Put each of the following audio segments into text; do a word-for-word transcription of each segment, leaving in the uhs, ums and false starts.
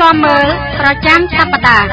มมือประจำสัปดาห์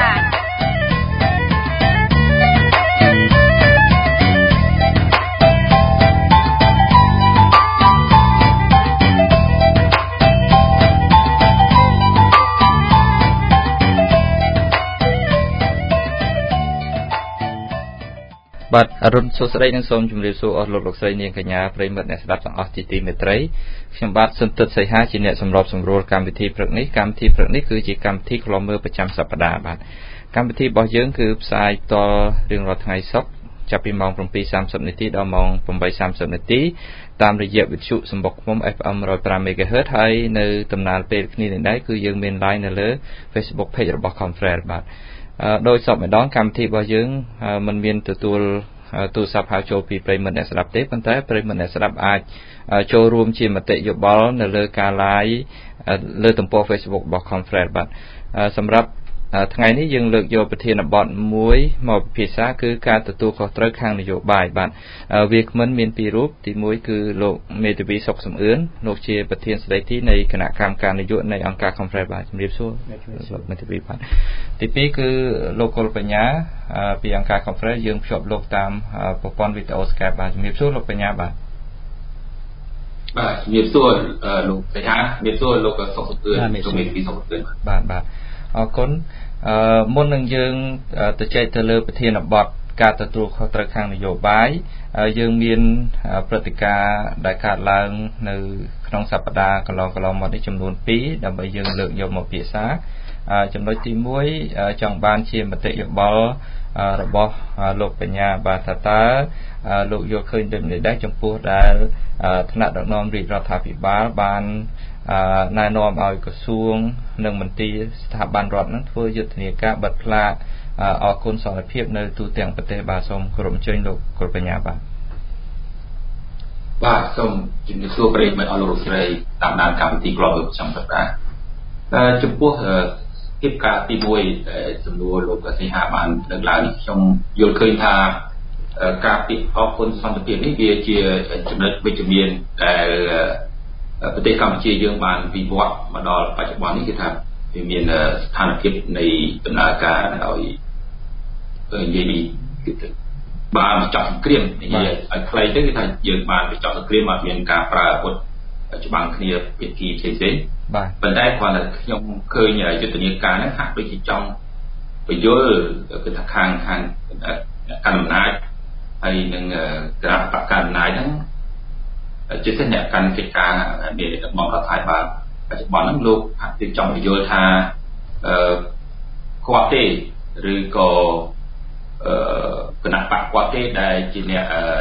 บัดอรุณสุสได้นังสมจุมเรียสูออกหลบหลบใส่เนียงขญาปริมัดในสลับสังออกจิตีเมตรัยเชียงบัดสุนทรใส่ห้าจีเนสำรบสำรวจการวิธีพระนี้การวิธีพระนี้คือจีการวิธีคลอมเมื่อประจำสัปดาห์บัดการวิธีบ่อเยื้องคือสายต่อเรื่องรถไงซอกจะไปมองปมปีสามสิบนาทีดอมองปมใบสามสิบนาทีตามระยะวิจุสมบกมุมเอฟเอ็มร้อยปรามเมกะเฮิรตซ์ให้ในตำนานเป็นคณีในได้คือยังเป็นไลน์ในเลือเฟซบุ๊กเพจระบบคอนเฟรนซ์บัดโดยสอบในด้านการวิธีบ่อเยื้องมันมีตัวตัวตัวสับหาโจปีปริมาณในสลับเตปันท้ายปริมาณในสลับอาจโจรวมชีมเตยบอลในเลือการไลน์เลือตั้งโปรเฟซบุ๊กบอกคอนเฟรนซ์บัดสำหรับทั้งไงนี้ยังเลือกโยประเทศบอลมวยหมอบพิษาคือการตัวตัวของตรักข้างนโยบายบัดเวียกมันมีนปีรูปที่มวยคือโลกเมตบีศกสมอื่นโลกเชียประเทศสไลที่ในคณะกรรมการนโยในองค์การคอนเฟรนซ์บัดจำเรียบสู้เมตบีบัดที่ปีคือโลกโคลปัญญาปีองค์การคอนเฟรนซ์ยังชอบโลกตามประปอนวิดีโอสแกปบัดจำเรียบสู้โลกปัญญาบัดบัดจำเรียบสู้โลกปัญญาเรียบสู้โลกศกสมอื่นโลกเมตบีศกสมอื่นบัดบัดอ๋อคนมุนหนึ่งยังตัวใจทะเลประเทศบดการตรวจเขาตรข้างนโยบายยังมีปฏิกาได้ขาดล้างในขนมสัปดาห์กลองกลองมาได้จำนวนปีดำไปยังเลือกโยมมาเปียซาจำนวนที่มวยจังบานเชียมปฏิยบอลระบบโลกปัญญาบาตตาโลกโยเคยเป็นได้จำพวกได้ถนัดดอกน้อมรีรัฐาภิบาลบานนายนอมเอากระทรวงหนึ่งมันตีสถาบันรัฐนั้นเพื่อยุตินิการบัตรพลาออกคนสอนเพียบในตัวเตียงประเทศบาสมกรมเชิญโลกกรมปัญญาบาบาสมจึงจะสู้ประเด็นไม่เอาโลกเลยตามนานการตีกรอบประจำสัปดาห์จุดพวกเก็บการตีมวยจำนวนโลกสหบาลหลังหลังช่องโยนเคยทาการติดออกคนสอนเพียบนี้เบียเจียจำนวนไปจำเนียนแต่ประเทศกัมพูชียังบานปีบวชมาดอปัจจุบันนี้คือทำมีสถานที่ในตำนานการเอาเอ่อยังมีบานจับเกลียมนี่ใครที่คือทำยังบานไปจับเกลียมมาเป็นการปราบปัจจุบันนี้เป็นกีเซเซนเป็นได้ความละยังเคยเนี่ยจุดนี้การนั้นหักไปจีจงไปเยอะคือทางทางทางการนายไอ้หนึ่งการประกันนายนั้นจุดเส้นเนี่ยการกิจการเนี่ยมองเราถ่ายมาปัจจุบันนั้นลูกหักติดจอมโยธาควาเต้หรือก็ขณะปักควาเต้ได้จีเนี่ย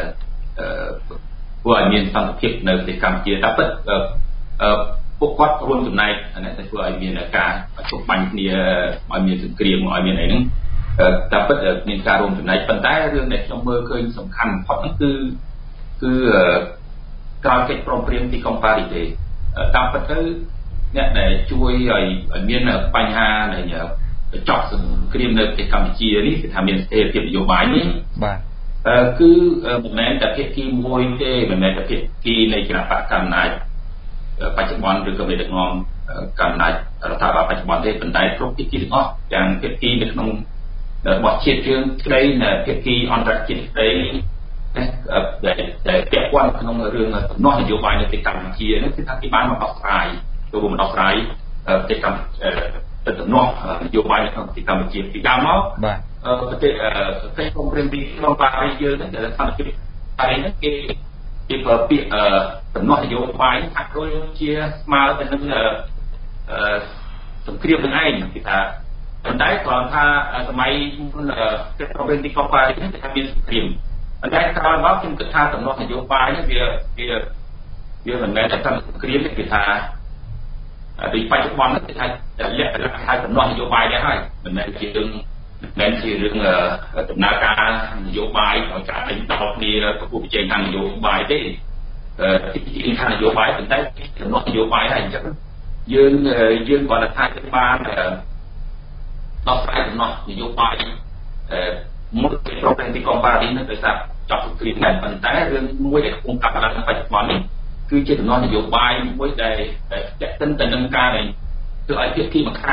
ผู้อาเมียนสังเกตในกิจกรรมเกี่ยวกับพวกวัดรวมจุดในอันนี้แต่ผู้อาเมียนการชุบมันเนี่ยอาเมียนถึงเกลียมอาเมียนไหนนึงแต่เปิดมีการรวมจุดในปัญหาเรื่องในช่องเบอร์เคยสำคัญเพราะนั่นคือคือการเก็บโปรเปรียมที่กองปาริเตตามปัจจัยเนี่ยในช่วยไอ้เมียนปัญหาในเนี่ยจับสกรีมในกิจกรรมจีนี่คือทำเมียนเทปนโยบายนี้คือแม้แต่เพียงที่มวยเต้แม้แต่เพียงที่ในคณะปะการนายปัจจุบันหรือกระเบียดงอมการนายรัฐบาลปัจจุบันได้เป็นได้ครบที่ที่ถึงอ๋ออย่างเพียงที่ในขนมบทเชียร์เรื่องได้เนี่ยเพียงที่อันตรายจิตได้แต่แต่แต่ว่าขนมเรื่องนอกนโยบายในกิจกรรมจีนั่นคือทางที่บ้านมาออกรายตัวมันออกรายกิจกรรมแต่นอกนโยบายในกิจกรรมจีที่ดาวมั้งประเทศประเทศของเรื่องที่ลงไปเยอะนั่นแต่ละท่านที่อะไรนั่นคือที่เปิดปีแต่นอกนโยบายหักโดยเชียร์มาเป็นนั่นสมครีมเป็นไงที่ถ้าตอนได้ก่อนถ้าสมัยที่เราเป็นที่กองไปนั่นจะทำเป็นสมครีมอันได้คราวว่าคุณกระทาสำนวนนโยบายเนี่ยเบียเบียเบียเหมือนแม้แต่ท่านเครียดกระทาโดยปัจจุบันนั้นจะจะเรียกกระทาสำนวนนโยบายได้เหมือนแม้ที่เรื่องแม้ที่เรื่องตำนาการนโยบายของการเป็นตลอดนี้แล้วก็ผู้พิจารณานโยบายได้ที่จริงทางนโยบายเป็นได้สำนวนนโยบายได้จะยืนยืนก่อนทางที่บ้านนอกสายสำนวนนโยบายมุดเป็นโปรแกรมที่กองปราบนี้นั่นเป็นสับจับกลิ่นนั่นปัญหาเรื่องมวยเด็กองค์การอะไรปัจจุบันนี้คือเจตนานโยบายมวยใดจะตั้งแต่ดังการเลยคือไอ้เพี้ยที่มาค้าง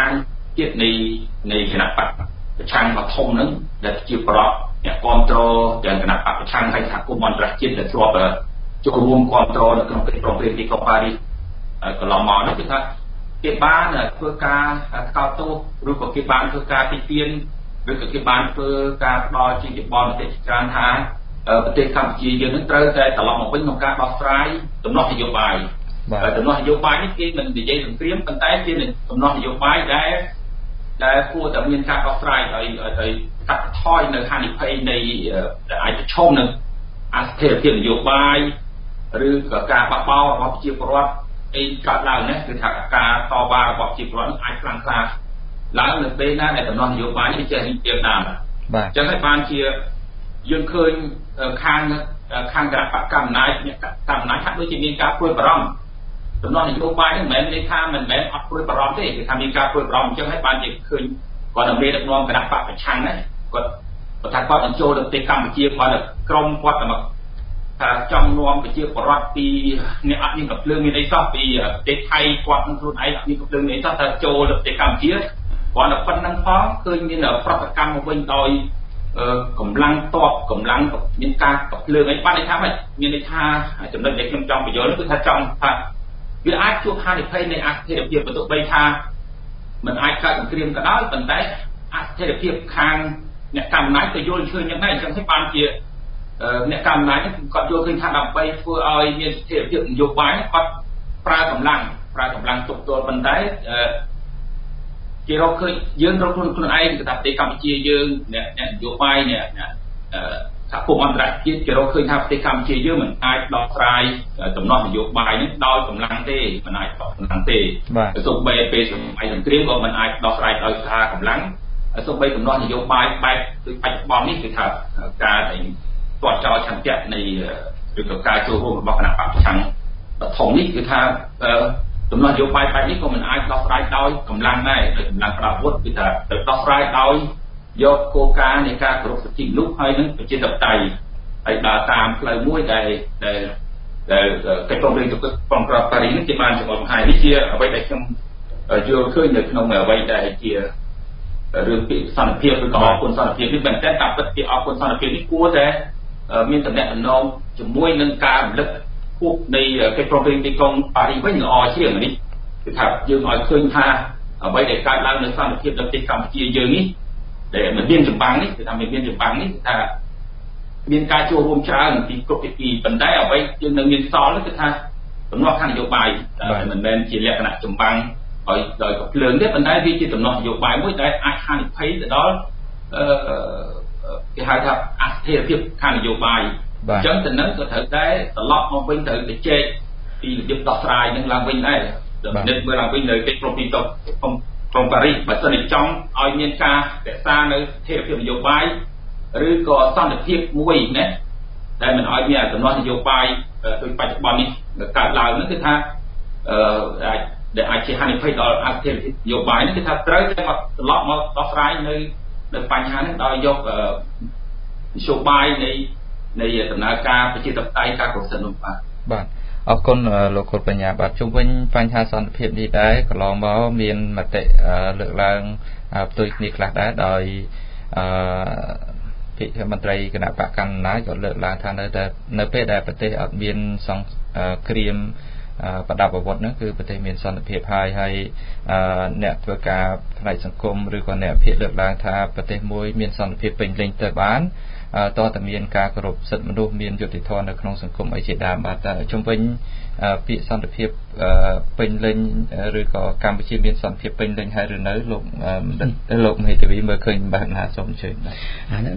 ជាតិនៃនៃគណៈបកប្រឆាំងមកធំហ្នឹងដែលជាប្រវត្តិអ្នកគ្រប់គ្រងទាំងគណៈបកប្រឆាំងហើយសហគមន៍អន្តរជាតិដែលធ្លាប់ចូលរួមគ្រប់គ្រងនៅក្នុងកិច្ចព្រមព្រៀងទីក្រុងប៉ារីសកន្លងមកនោះគឺថាគេបានធ្វើការថ្កោលទោសឬក៏គេបានធ្វើការទីទានឬក៏គេបានធ្វើការផ្ដល់ជាយោបល់មតិច្រើនថាប្រទេសកម្ពុជាយើងនឹងត្រូវតែត្រឡប់មកវិញក្នុងការដោះស្រាយដំណោះនយោបាយដំណោះនយោបាយនេះគេមិននិយាយសង្គ្រាមប៉ុន្តែជាដំណោះនយោបាយដែលដែលគួរតែមានការដោះស្រាយឲ្យឲ្យកាត់បន្ថយនៅហានិភ័យនៃអាចប្រឈមនឹងអស្ថិរភាពនយោបាយឬក៏ការបាក់បោរបស់ប្រជាពលរដ្ឋអីកើតឡើងនេះគឺថាការតវ៉ារបស់ប្រជាពលរដ្ឋអាចខ្លាំងក្លាឡើងនៅពេលណាដែលដំណោះនយោបាយនេះចេះរីករាលដាលបាទអញ្ចឹងហើយបានជាយើងឃើញខាងខាងគណៈបកកណ្ដាលអ្នកកណ្ដាលហាក់ដូចជាមានការព្រួយបារម្ភដំណោះនយោបាយនេះមិនមែននិយាយថាមិនមែនអត់ព្រួយបារម្ភទេគឺថាមានការព្រួយបារម្ភអញ្ចឹងហើយបានជាឃើញគាត់នៅមានដឹកនាំគណៈបកប្រឆាំងណាគាត់គាត់ថាគាត់បញ្ចូលទៅប្រទេសកម្ពុជាគាត់ក្រុមគាត់តែមកថាចង់នាំប្រជាពលរដ្ឋពីអ្នកអត់មានកំភ្លើងមានអីសោះពីប្រទេសថៃគាត់នឹងខ្លួនឯងអត់មានកំភ្លើងមានអីសោះតែចូលទៅប្រទេសកម្ពុជាគាត់តែប៉ុណ្្នឹងផងឃើញមានប្រតិកម្មមកវិញដោយកម្លាំងតបកម្លាំងមានការកំភ្លើងអីបានន័យថាម៉េចមានន័យថាចំណុចដែលខ្ញុំចង់បញ្យល់គឺថាចង់ថាវាអាចជួបហានិភ័យនៃអស្ថិរភាពបើទោះបីថាมันអាចកើតសង្គ្រាមក៏ដោយប៉ុន្តែអស្ថិរភាពខាងអ្នកកម្មអំណាចក៏យល់ឃើញយ៉ាងដែរអញ្ចឹងហើយបានជាអ្នកកម្មអំណាចគាត់យល់ឃើញថាដើម្បីធ្វើឲ្យមានស្ថិរភាពនយោបាយគាត់ប្រើកម្លាំងប្រើកម្លាំងទប់ទល់ប៉ុន្តែគេរកឃើញយើងរកខ្លួនខ្លួនឯងគឺថាប្រទេសកម្ពុជាយើងអ្នកអ្នកនយោបាយអ្នកសហគមន៍អន្តរជាតិគេរកឃើញថាប្រទេសកម្ពុជាយើងមិនអាចដោះស្រាយដំណោះនយោបាយនេះដោយកម្លាំងទេមិនអាចដោះកម្លាំងទេសូម្បីពេលសម័យសង្គ្រាមក៏មិនអាចដោះស្រាយដោយសារកម្លាំងសូម្បីដំណោះនយោបាយបែបដូចបច្ចុប្បន្ននេះគឺថាការទាត់ចោលឆន្ទៈនៃឬក៏ការចូលរួមរបស់គណៈបកប្រឆាំងដ៏ធំនេះគឺថាដំណោះនយោបាយបែបនេះក៏មិនអាចដោះស្រាយដោយកម្លាំងដែរដោយកម្លាំងប្រដាប់អាវុធគឺថាត្រូវដោះស្រាយដោយយកគោលការណ៍នៃការគោរពសិទ្ធិមនុស្សហើយនឹងប្រជាធិបតេយ្យហើយដើរតាមផ្លូវមួយដែលដែលដែលកិច្ចព្រមព្រៀងទីក្រុងប៉ារីសនេះជាបានចំអកបង្ហាញនេះជាអ្វីដែលខ្ញុំយល់ឃើញនៅក្នុងអ្វីដែលជារឿងពីសន្តិភាពឬក៏អគុណសន្តិភាពនេះមែនតើតាមពិតជាអគុណសន្តិភាពនេះគួរតែមានតំណែងតំណងជាមួយនឹងការរំលឹកគូបនៃកិច្ចព្រមព្រៀងទីក្រុងប៉ារីសវិញល្អជាងនេះគឺថាយើងឲ្យឃើញថាអ្វីដែលកើតឡើងនៅសន្តិភាពនៅប្រទេសកម្ពុជាយើងនេះដែលមិនមានចម្បាំងនេះគឺថាមិនមានចម្បាំងនេះគឺថាមានការចូលរួមច្រើនពីគ្រប់ភាគីប៉ុន្តែអ្វីយើងនៅមានសល់នោះគឺថាដំណោះខាងនយោបាយមិនមែនជាលក្ខណៈចម្បាំងដោយដោយកំភ្លើងទេប៉ុន្តែវាជាដំណោះនយោបាយមួយដែលអាចហានិភ័យទៅដល់អឺគេហៅថាអស្ថិរភាពខាងនយោបាយអញ្ចឹងទៅនឹងក៏ត្រូវតែត្រឡប់មកវិញត្រូវទៅជែកពីរបៀបដោះស្រាយនឹងឡើងវិញដែរដល់និតមើលឡើងវិញនៅកិច្ចព្រមព្រៀងទីក្រុងប៉ារីសបើសិនជាចង់ឲ្យមានការរក្សានៅស្ថិរភាពនយោបាយឬក៏សន្តិភាពមួយណាដែលមិនឲ្យមានដំណោះនយោបាយដូចបច្ចុប្បន្ននេះកើតឡើងនោះគឺថាអឺអាចដែលអាចជាហានិភ័យដល់អស្ថិរភាពនយោបាយនេះគឺថាត្រូវតែមកត្រឡប់មកដោះស្រាយនៅនៅបញ្ហានេះដោយយកនយោបាយនៃនៃដំណើរការប្រជាធិបតេយ្យការគ្រប់សិទ្ធិនោះបាទបាទអរគុណលោកគុណបញ្ញាបាទជុំវិញបញ្ហាសន្តិភាពនេះដែរកន្លងមកមានមតិលើកឡើងផ្ទុយគ្នាខ្លះដែរដោយអឺភិក្ខុមន្ត្រីគណៈបកកណ្ដាលក៏លើកឡើងថានៅតែនៅពេលដែលប្រទេសអត់មានសង្គ្រាមប្រដាប់អាវុធហ្នឹងគឺប្រទេសមានសន្តិភាពហើយហើយអ្នកធ្វើការផ្នែកសង្គមឬក៏អ្នកភិក្ខុលើកឡើងថាប្រទេសមួយមានសន្តិភាពពេញលេញទៅបានតើតើមានការគោរពសិទ្ធិមនុស្សមានយុត្តិធម៌នៅក្នុងសង្គមអីជាដើមបាទតើជុំវិញពាក្យសន្តិភាពពេញលេញឬក៏កម្ពុជាមានសន្តិភាពពេញលេញហើយឬនៅលោកលោកមហេធាវីមើលឃើញបែបណាសូមអញ្ជើញបាទអាហ្នឹង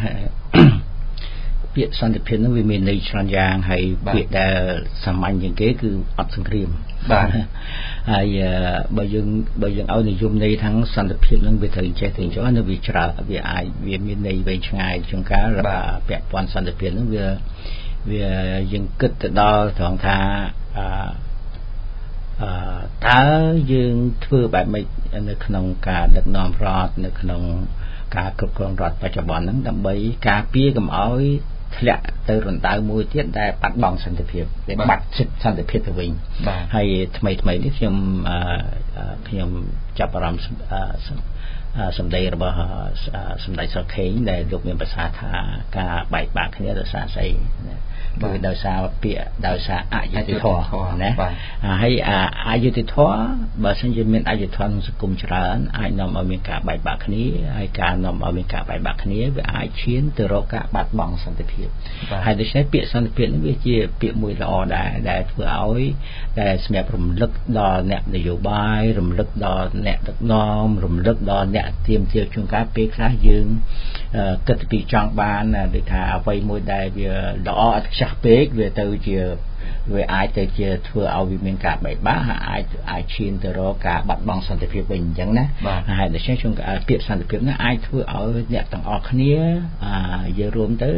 ពាក្យសន្តិភាពហ្នឹងវាមានន័យច្រើនយ៉ាងហើយពាក្យដែលសាមញ្ញជាងគេគឺអត់សង្គ្រាមបាទហើយបើយើងបើយើងឲ្យនិយមន័យខាងសន្តិភាពហ្នឹងវាត្រូវចេះទៅចុះនៅវាច្រើនវាអាចវាមានន័យវែងឆ្ងាយជាងការពាក់ព័ន្ធសន្តិភាពហ្នឹងវាវាយើងគិតទៅដល់ត្រង់ថាអឺអឺតើយើងធ្វើបែបម៉េចនៅក្នុងការដឹកនាំរដ្ឋនៅក្នុងការគ្រប់គ្រងរដ្ឋបច្ចុប្បន្នហ្នឹងដើម្បីការពារកុំឲ្យធ្លាក់ទៅរណ្ដៅមួយទៀតដែលបាត់បង់សន្តិភាពដែលបាត់សិទ្ធិសន្តិភាពទៅវិញហើយថ្មីថ្មីនេះខ្ញុំខ្ញុំចាប់អារម្មណ៍សម្ដីរបស់សម្ដេចសុខេងដែលលោកមានប្រសាសន៍ថាការបែកបាក់គ្នាដោយសារស្អីគឺដោយសារពាក្យដោយសារអយុត្តិធម៌ណាហើយអយុត្តិធម៌បើសិនជាមានអយុត្តិធម៌ក្នុងសង្គមច្រើនអាចនាំឲ្យមានការបែកបាក់គ្នាហើយការនាំឲ្យមានការបែកបាក់គ្នាវាអាចឈានទៅរកការបាត់បង់សន្តិភាពហើយដូច្នេះពាក្យសន្តិភាពនេះវាជាពាក្យមួយល្អដែរដែលធ្វើឲ្យដែលសម្រាប់រំលឹកដល់អ្នកនយោបាយរំលឹកដល់អ្នកដឹកនាំរំលឹកដល់អ្នកទាមទារជួនកាលពេលខ្លះយើងគិតពីចង់បានដូចថាអ្វីមួយដែលវាល្អឥតខ្ចោះពេកវាទៅជាវាអាចទៅជាធ្វើឲ្យវាមានការបែកបាក់ហើយអាចអាចឈានទៅរកការបាត់បង់សន្តិភាពវិញអញ្ចឹងណាហើយដូច្នេះជួនកាលពាក្យសន្តិភាពនេះអាចធ្វើឲ្យអ្នកទាំងអស់គ្នាយើងរួមទៅ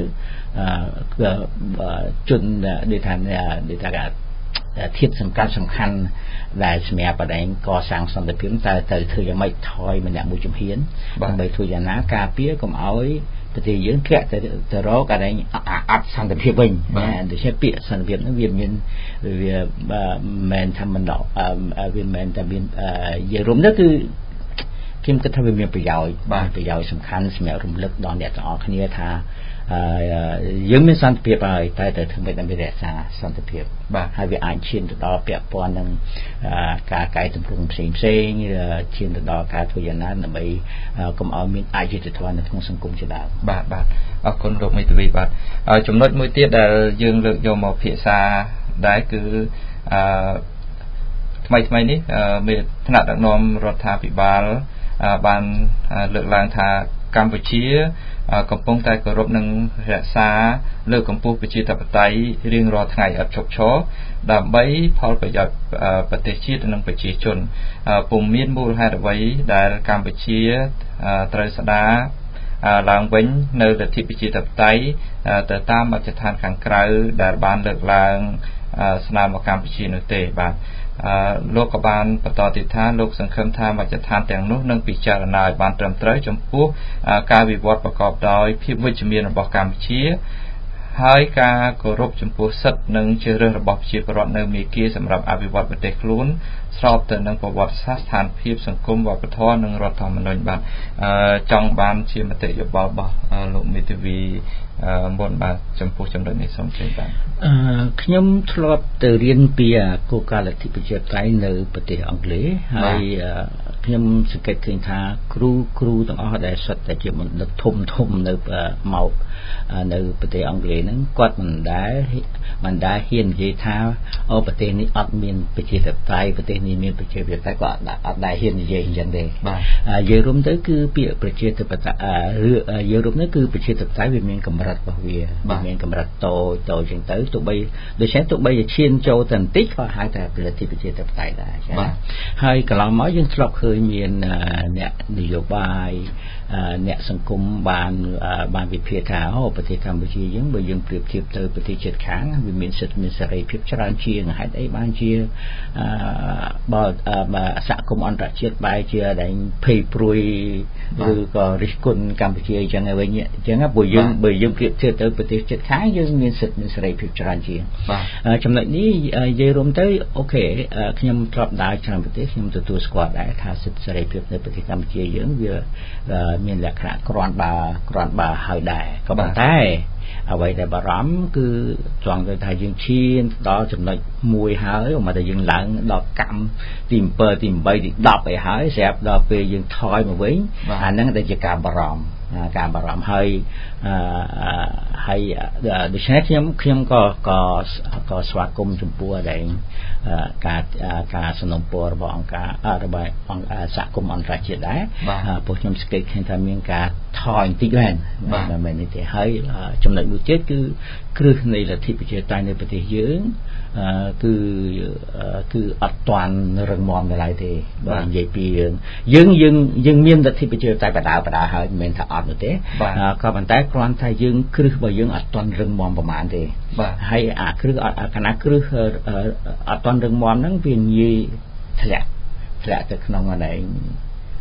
ជនដូចថាដូចថាធាតុសំខាន់សំខាន់ដែលសម្រាប់បដិកសាងសន្តិភាពតែទៅធ្វើយ៉ាងម៉េចថយម្នាក់មួយជំហានដើម្បីធ្វើយ៉ាងណាការពារកុំឲ្យប្រទេសយើងធ្លាក់ទៅទៅរកអីអត់សន្តិភាពវិញណាដូច្នេះពាក្យសន្តិភាពនោះវាមានវាមិនថាមិនដល់វាមិនតែមានយល់រំនេះគឺខ្ញុំគិតថាវាមានប្រយោជន៍បាទប្រយោជន៍សំខាន់សម្រាប់រំលឹកដល់អ្នកទាំងអស់គ្នាថាយើងមានសន្តិភាពហើយតែទៅធ្វើមិនដើម្បីរក្សាសន្តិភាពបាទហើយវាអាចឈានទៅដល់ពាក់ព័ន្ធនឹងការកែតម្រង់ផ្សេងផ្សេងឈានទៅដល់ការធ្វើយ៉ាងណាដើម្បីកុំឲ្យមានអយុត្តិធម៌នៅក្នុងសង្គមជាដើមបាទបាទអរគុណលោកមេធាវីបាទចំណុចមួយទៀតដែលយើងលើកយកមកពិភាក្សាដែរគឺអឺថ្មីថ្មីនេះមានថ្នាក់ដឹកនាំរដ្ឋាភិបាលបានលើកឡើងថាកម្ពុជាកំពុងតែគោរពនិងរក្សាលើកកម្ពស់ប្រជាធិបតេយ្យរៀងរាល់ថ្ងៃឥតឈប់ឈរដើម្បីផលប្រយោជន៍ប្រទេសជាតិនិងប្រជាជនពុំមានមូលហេតុអ្វីដែលកម្ពុជាត្រូវស្ដារឡើងវិញនៅលទ្ធិប្រជាធិបតេយ្យទៅតាមមជ្ឈដ្ឋានខាងក្រៅដែលបានលើកឡើងស្នើមកកម្ពុជានោះទេបាទលោកក៏បានបន្តទៀតថាលោកសង្ឃឹមថាមជ្ឈដ្ឋានទាំងនោះនឹងពិចារណាឲ្យបានត្រឹមត្រូវចំពោះការវិវត្តប្រកបដោយភាពវិជ្ជមានរបស់កម្ពុជាហើយការគោរពចំពោះសិទ្ធិនិងជឿរើសរបស់ប្រជាពលរដ្ឋនៅមាគ៌ាសម្រាប់អភិវឌ្ឍប្រទេសខ្លួនស្របទៅនឹងប្រវត្តិសាស្ត្រស្ថានភាពសង្គមវប្បធម៌និងរដ្ឋធម្មនុញ្ញបាទចង់បានជាមតិយោបល់របស់លោកមេធាវីមុនបាទចំពោះចំណុចនេះសូមជម្រាបបាទអឺខ្ញុំធ្លាប់ទៅរៀនពីគោលការណ៍លទ្ធិប្រជាធិបតេយ្យនៅប្រទេសអង់គ្លេសហើយខ្ញុំសង្កេតឃើញថាគ្រូគ្រូទាំងអស់ដែលសុទ្ធតែជាបណ្ឌិតធំធំនៅមកនៅប្រទេសអង់គ្លេសហ្នឹងគាត់មិនដែលមិនដែលហ៊ាននិយាយថាអូប្រទេសនេះអត់មានប្រជាធិបតេយ្យប្រទេសនេះមានប្រជាធិបតេយ្យគាត់អត់ដែលហ៊ាននិយាយអញ្ចឹងទេបាទយើងរួមទៅគឺពាក្យប្រជាធិបតេយ្យយើងរួមទៅគឺប្រជាធិបតេយ្យវាមានកម្រិតរបស់វាវាមានកម្រិតតូចតូចអញ្ចឹងទៅទោះបីដូច្នេះទោះបីជាឈានចូលទៅបន្តិចក៏ហៅថាលទ្ធិប្រជាធិបតេយ្យដែរចា៎ហើយកន្លងមកយើងធ្លាប់ឃើញមានអ្នកនយោបាយអ្នកសង្គមបានបានវិភាគថាអូប្រទេសកម្ពុជាយើងបើយើងប្រៀបធៀបទៅប្រទេសជិតខាងវាមានសិទ្ធិមានសេរីភាពច្រើនជាងហេតុអីបានជាបើសហគមន៍អន្តរជាតិបែរជាដែលភ័យព្រួយឬក៏រិះគន់កម្ពុជាអញ្ចឹងវិញអញ្ចឹងបើយើងបើយើងប្រៀបធៀបទៅប្រទេសជិតខាងយើងមានសិទ្ធិមានសេរីភាពច្រើនជាងចំណុចនេះនិយាយរួមទៅអូខេខ្ញុំធ្លាប់ដើរច្រើនប្រទេសខ្ញុំទទួលស្គាល់ដែរថាសិទ្ធិសេរីភាពនៅប្រទេសកម្ពុជាយើងវាមានលក្ខណៈក្រាន់បើក្រាន់បើហើយដែរក៏ប៉ុន្តែអ្វីដែលបារម្ភគឺចង់ទៅថាយើងឈានដល់ចំណុចមួយហើយមកតែយើងឡើងដល់កម្មទី7ទី8ទី10អីហើយស្រាប់ដល់ពេលយើងថយមកវិញអាហ្នឹងដែលជាការបារម្ភការបារម្ភហើយហើយដូច្នេះខ្ញុំខ្ញុំក៏ក៏ក៏ស្វាគមន៍ចំពោះដែលការការសំណូមពររបស់អង្គការរបស់អង្គសហគមន៍អន្តរជាតិដែរពួកខ្ញុំស្គាល់ឃើញថាមានការថយបន្តិចមែនមិនមែនទេហើយចំណុចមួយទៀតគឺគ្រឹះនៃលទ្ធិប្រជាធិបតេយ្យនៅប្រទេសយើងគឺគឺអត់ទាន់រឹងមាំដល់ឡើយទេបើនិយាយពីយើងយើងយើងមានលទ្ធិប្រជាធិបតេយ្យបដាបដាហើយមិនមែនថាអត់នោះទេក៏ប៉ុន្តែគ្រាន់តែយើងគ្រឹះរបស់យើងអត់ទាន់រឹងមាំប្រហែលទេហើយអាគ្រឹះខណៈគ្រឹះអត់ទាន់រឹងមាំហ្នឹងវាងាយធ្លាក់ធ្លាក់ទៅក្នុងអី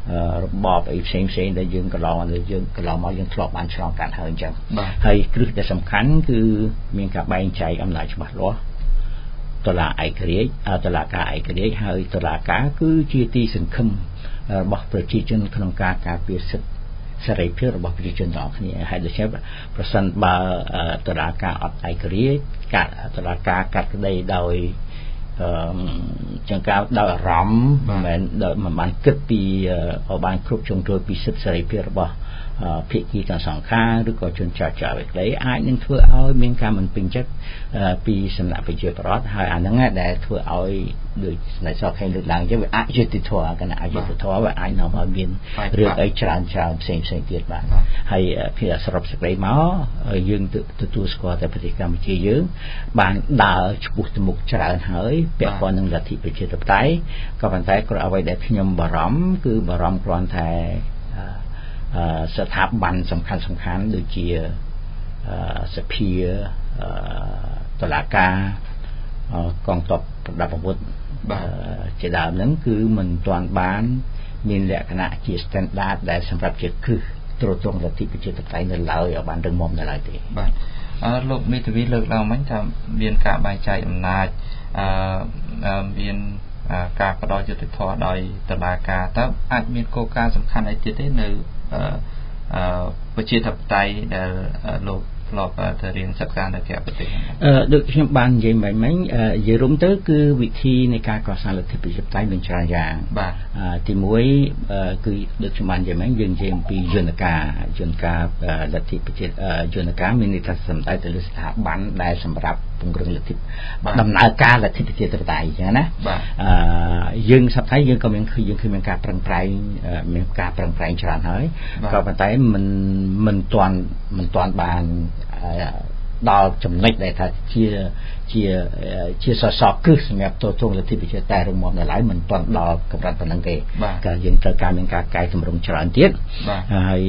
របបអីផ្សេងផ្សេងដែលយើងកន្លងដែលយើងកន្លងមកយើងធ្លាប់បានឆ្លងកាត់ហើយអញ្ចឹងហើយគ្រឹះដែលសំខាន់គឺមានការបែងចែកអំណាចច្បាស់លាស់តុលាឯករាជ្យតុលាការឯករាជ្យហើយតុលាការគឺជាទីសង្ឃឹមរបស់ប្រជាជនក្នុងការការពារសិទ្ធិសេរីភាពរបស់ប្រជាជនទាំងអស់គ្នាហើយដូច្នេះប្រសិនបើតុលាការអត់ឯករាជ្យកាត់តុលាការកាត់ក្តីដោយអឺចង្កោតដោយអារម្មណ៍មិនមែនដោយមិនបានគិតពីបានគ្រប់ជ្រុងជ្រោយពីសិទ្ធិសេរីភាពរបស់ភាគីទាំងសងខាងឬក៏ជនចោទចោទក្តីអាចនឹងធ្វើឲ្យមានការមិនពេញចិត្តពីសំណាក់ប្រជាពលរដ្ឋហើយអាហ្នឹងដែលធ្វើឲ្យដូចស្នើសុំឲ្យលើកឡើងចឹងវាអយុត្តិធម៌គណៈអយុត្តិធម៌វាអាចនាំឲ្យមានរឿងអីច្រើនច្រើនផ្សេងផ្សេងទៀតបាទហើយភាសរុបសេចក្តីមកយើងទទួលស្គាល់តែប្រទេសកម្ពុជាយើងបានដើរឆ្ពោះទៅមុខច្រើនហើយពាក់ព័ន្ធនឹងលទ្ធិប្រជាធិបតេយ្យក៏ប៉ុន្តែក៏អ្វីដែលខ្ញុំបារម្ភគឺបារម្ភគ្រាន់តែស្ថាប័នសំខាន់សំខាន់ដូចជាសភាតុលាការកងទ័ពប្រដាប់អាវុធជាដើមហ្នឹងគឺមិនទាន់បានមានលក្ខណៈជា standard ដែលសម្រាប់ជាគ្រឹះទ្រទ្រង់លទ្ធិប្រជាធិបតេយ្យនៅឡើយឲ្យបានរឹងមាំនៅឡើយទេបាទអឺលោកមេធាវីលើកឡើងមិញថាមានការបែងចែកអំណាចអឺមានការផ្ដល់យុត្តិធម៌ដោយតុលាការតើអាចមានគោលការណ៍សំខាន់អីទៀតទេនៅអឺប្រជាធិបតេយ្យដែលលោកធ្លាប់ទៅរៀនសិក្សានៅក្រៅប្រទេសអឺដូចខ្ញុំបាននិយាយមិញមិញនិយាយរួមទៅគឺវិធីនៃការកសាងលទ្ធិប្រជាធិបតេយ្យមានច្រើនយ៉ាងបាទទីមួយគឺដូចខ្ញុំបាននិយាយមិញយើងនិយាយអំពីយន្តការយន្តការលទ្ធិប្រជាយន្តការមានន័យថាសំដៅទៅលើស្ថាប័នដែលសម្រាប់ពង្រឹងលទ្ធិដំណើរការលទ្ធិប្រជាធិបតេយ្យអញ្ចឹងណាអឺយើងសប្តាហ៍យើងក៏មានឃើញយើងឃើញមានការប្រឹងប្រែងមានការប្រឹងប្រែងច្រើនហើយក៏ប៉ុន្តែមិនមិនទាន់មិនទាន់បានដល់ចំណុចដែលថាជាជាជាសសរគ្រឹះសម្រាប់ទល់លទ្ធិប្រជាធិបតេយ្យរឹងមាំនៅឡើយមិនទាន់ដល់កម្រិតប៉ុណ្ណឹងទេក៏យើងត្រូវការមានការកែតម្រង់ច្រើនទៀតហើយ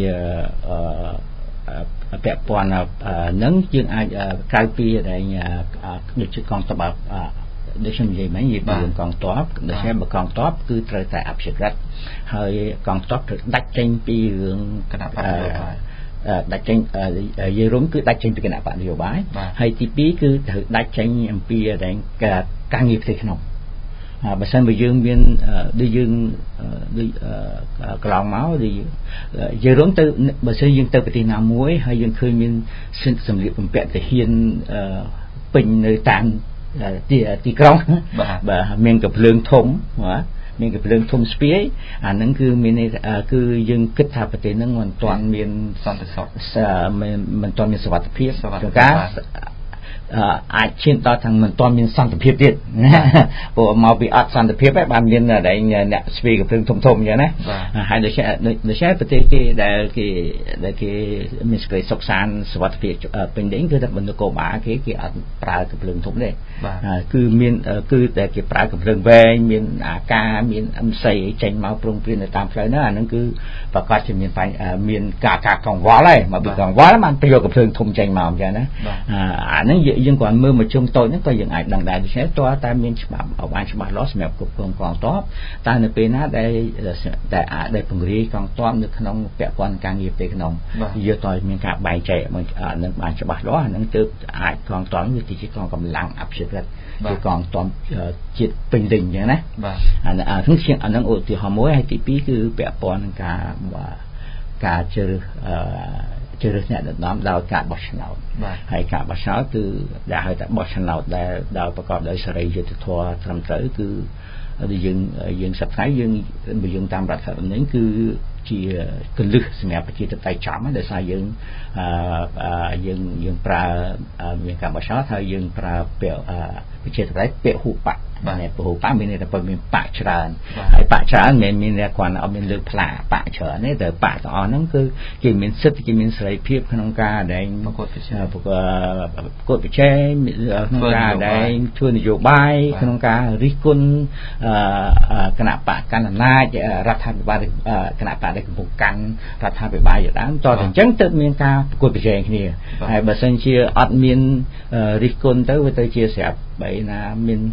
អឺពាក់ព័ន្ធនឹងយើងអាចក្រៅពីដែលដូចជាកងទ័ពដូចខ្ញុំនិយាយមិញនិយាយពីកងទ័ពដូច្នេះបើកងទ័ពគឺត្រូវតែអភិក្រិតហើយកងទ័ពត្រូវដាច់ចេញពីរឿងគណៈបកនយោបាយដាច់ចេញយើងរួមគឺដាច់ចេញពីគណៈបកនយោបាយហើយទីពីរគឺត្រូវដាច់ចេញអំពីការងារផ្ទៃក្នុងបើសិនបើយើងមានដូចយើងដូចកន្លងមកដូចយើងរួមទៅបើសិនយើងទៅប្រទេសណាមួយហើយយើងឃើញមានសម្លៀកបំពាក់ទាហានពេញនៅតាមទីទីក្រុងបាទមានកាភ្លើងធំបាទមានកាភ្លើងធំស្ពាយអាហ្នឹងគឺមានគឺយើងគិតថាប្រទេសហ្នឹងមិនទាន់មានសន្តិសុខមិនទាន់មានសុវត្ថិភាពក្នុងការអាចឈានដល់ទាំងមិនទាន់មានសន្តិភាពទៀតព្រោះមកពីអត់សន្តិភាពឯងបានមានតែអ្នកស្វីកាភ្លើងធំធំអញ្ចឹងណាហើយដូចដូចប្រទេសគេដែលគេដែលគេមានសេចក្តីសុខសាន្តសុវត្ថិភាពពេញលេញគឺតែនគរបាលគេគេអត់ប្រើកាភ្លើងធំទេគឺមានគឺតែគេប្រើកាភ្លើងវែងមានអាការមានអមសីចេញមកព្រមព្រៀងនៅតាមផ្លូវហ្នឹងអាហ្នឹងគឺប្រកាសជាមានមានការការកង្វល់ហើយមកពីកង្វល់បានប្រយោគកាភ្លើងធំចេញមកអញ្ចឹងណាអាហ្នឹងយើងគាត់មើលមកជុំតូចហ្នឹងក៏យើងអាចដឹងដែរដូច្នេះតើតែមានច្បាប់ឲ្យបានច្បាស់លាស់សម្រាប់គ្រប់គ្រងកងទ័ពតែនៅពេលណាដែលដែលអាចដែលពង្រាយកងទ័ពនៅក្នុងពាក់ព័ន្ធការងារផ្ទៃក្នុងយកទៅមានការបែងចែកនឹងបានច្បាស់លាស់ហ្នឹងទើបអាចកងទ័ពវាជាកងកម្លាំងអភិក្រិតជាកងទ័ពជាតិពេញលេញអញ្ចឹងណាអាហ្នឹងជាអាហ្នឹងឧទាហរណ៍មួយហើយទីពីរគឺពាក់ព័ន្ធនឹងការការជ្រើសជ្រើសអ្នកដឹកនាំដោយការបោះឆ្នោតហើយការបោះឆ្នោតគឺដែលហៅថាបោះឆ្នោតដែលដោយប្រកបដោយសេរីយុត្តិធម៌ត្រឹមត្រូវគឺយើងយើងសប្តាហ៍យើងបើយើងតាមរដ្ឋធម្មនុញ្ញគឺជាកលឹះសម្រាប់ប្រជាធិបតេយ្យចំដោយសារយើងអឺយើងយើងប្រើមានការបោះឆ្នោតហើយយើងប្រើពាក្យប្រជាធិបតេយ្យពាក្យហូបៈបាទពហុបកមានន័យថាមានបកច្រើនហើយបកច្រើនមិនមានអ្នកគាត់អត់មានលើកផ្លាកបកច្រើនទេតែបកទាំងអស់ហ្នឹងគឺគេមានសិទ្ធិគេមានសេរីភាពក្នុងការដែលប្រកួតប្រជែងប្រកួតប្រជែងក្នុងការដែលធ្វើនយោបាយក្នុងការរិះគន់គណៈបកកណ្ដាលអំណាចរដ្ឋាភិបាលគណៈបកដែលកំពុងកាន់រដ្ឋាភិបាលជាដើមតោះតែអញ្ចឹងទើបមានការប្រកួតប្រជែងគ្នាហើយបើសិនជាអត់មានរិះគន់ទៅវាទៅជាស្រាប់បីណាមាន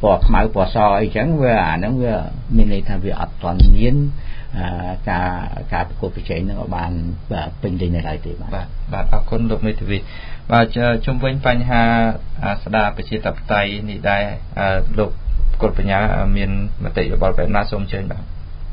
ពណ៌ខ្មៅពណ៌សអីចឹងវាអាហ្នឹងវាមានន័យថាវាអត់ទាន់មានការការប្រកួតប្រជែងនឹងបានពេញលេញនៅឡើយទេបាទបាទអរគុណលោកមេធាវីបាទជុំវិញបញ្ហាស្ដារប្រជាធិបតេយ្យនេះដែរលោកកុលបញ្ញាមានមតិយោបល់បែបណាសូមអញ្ជើញបាទ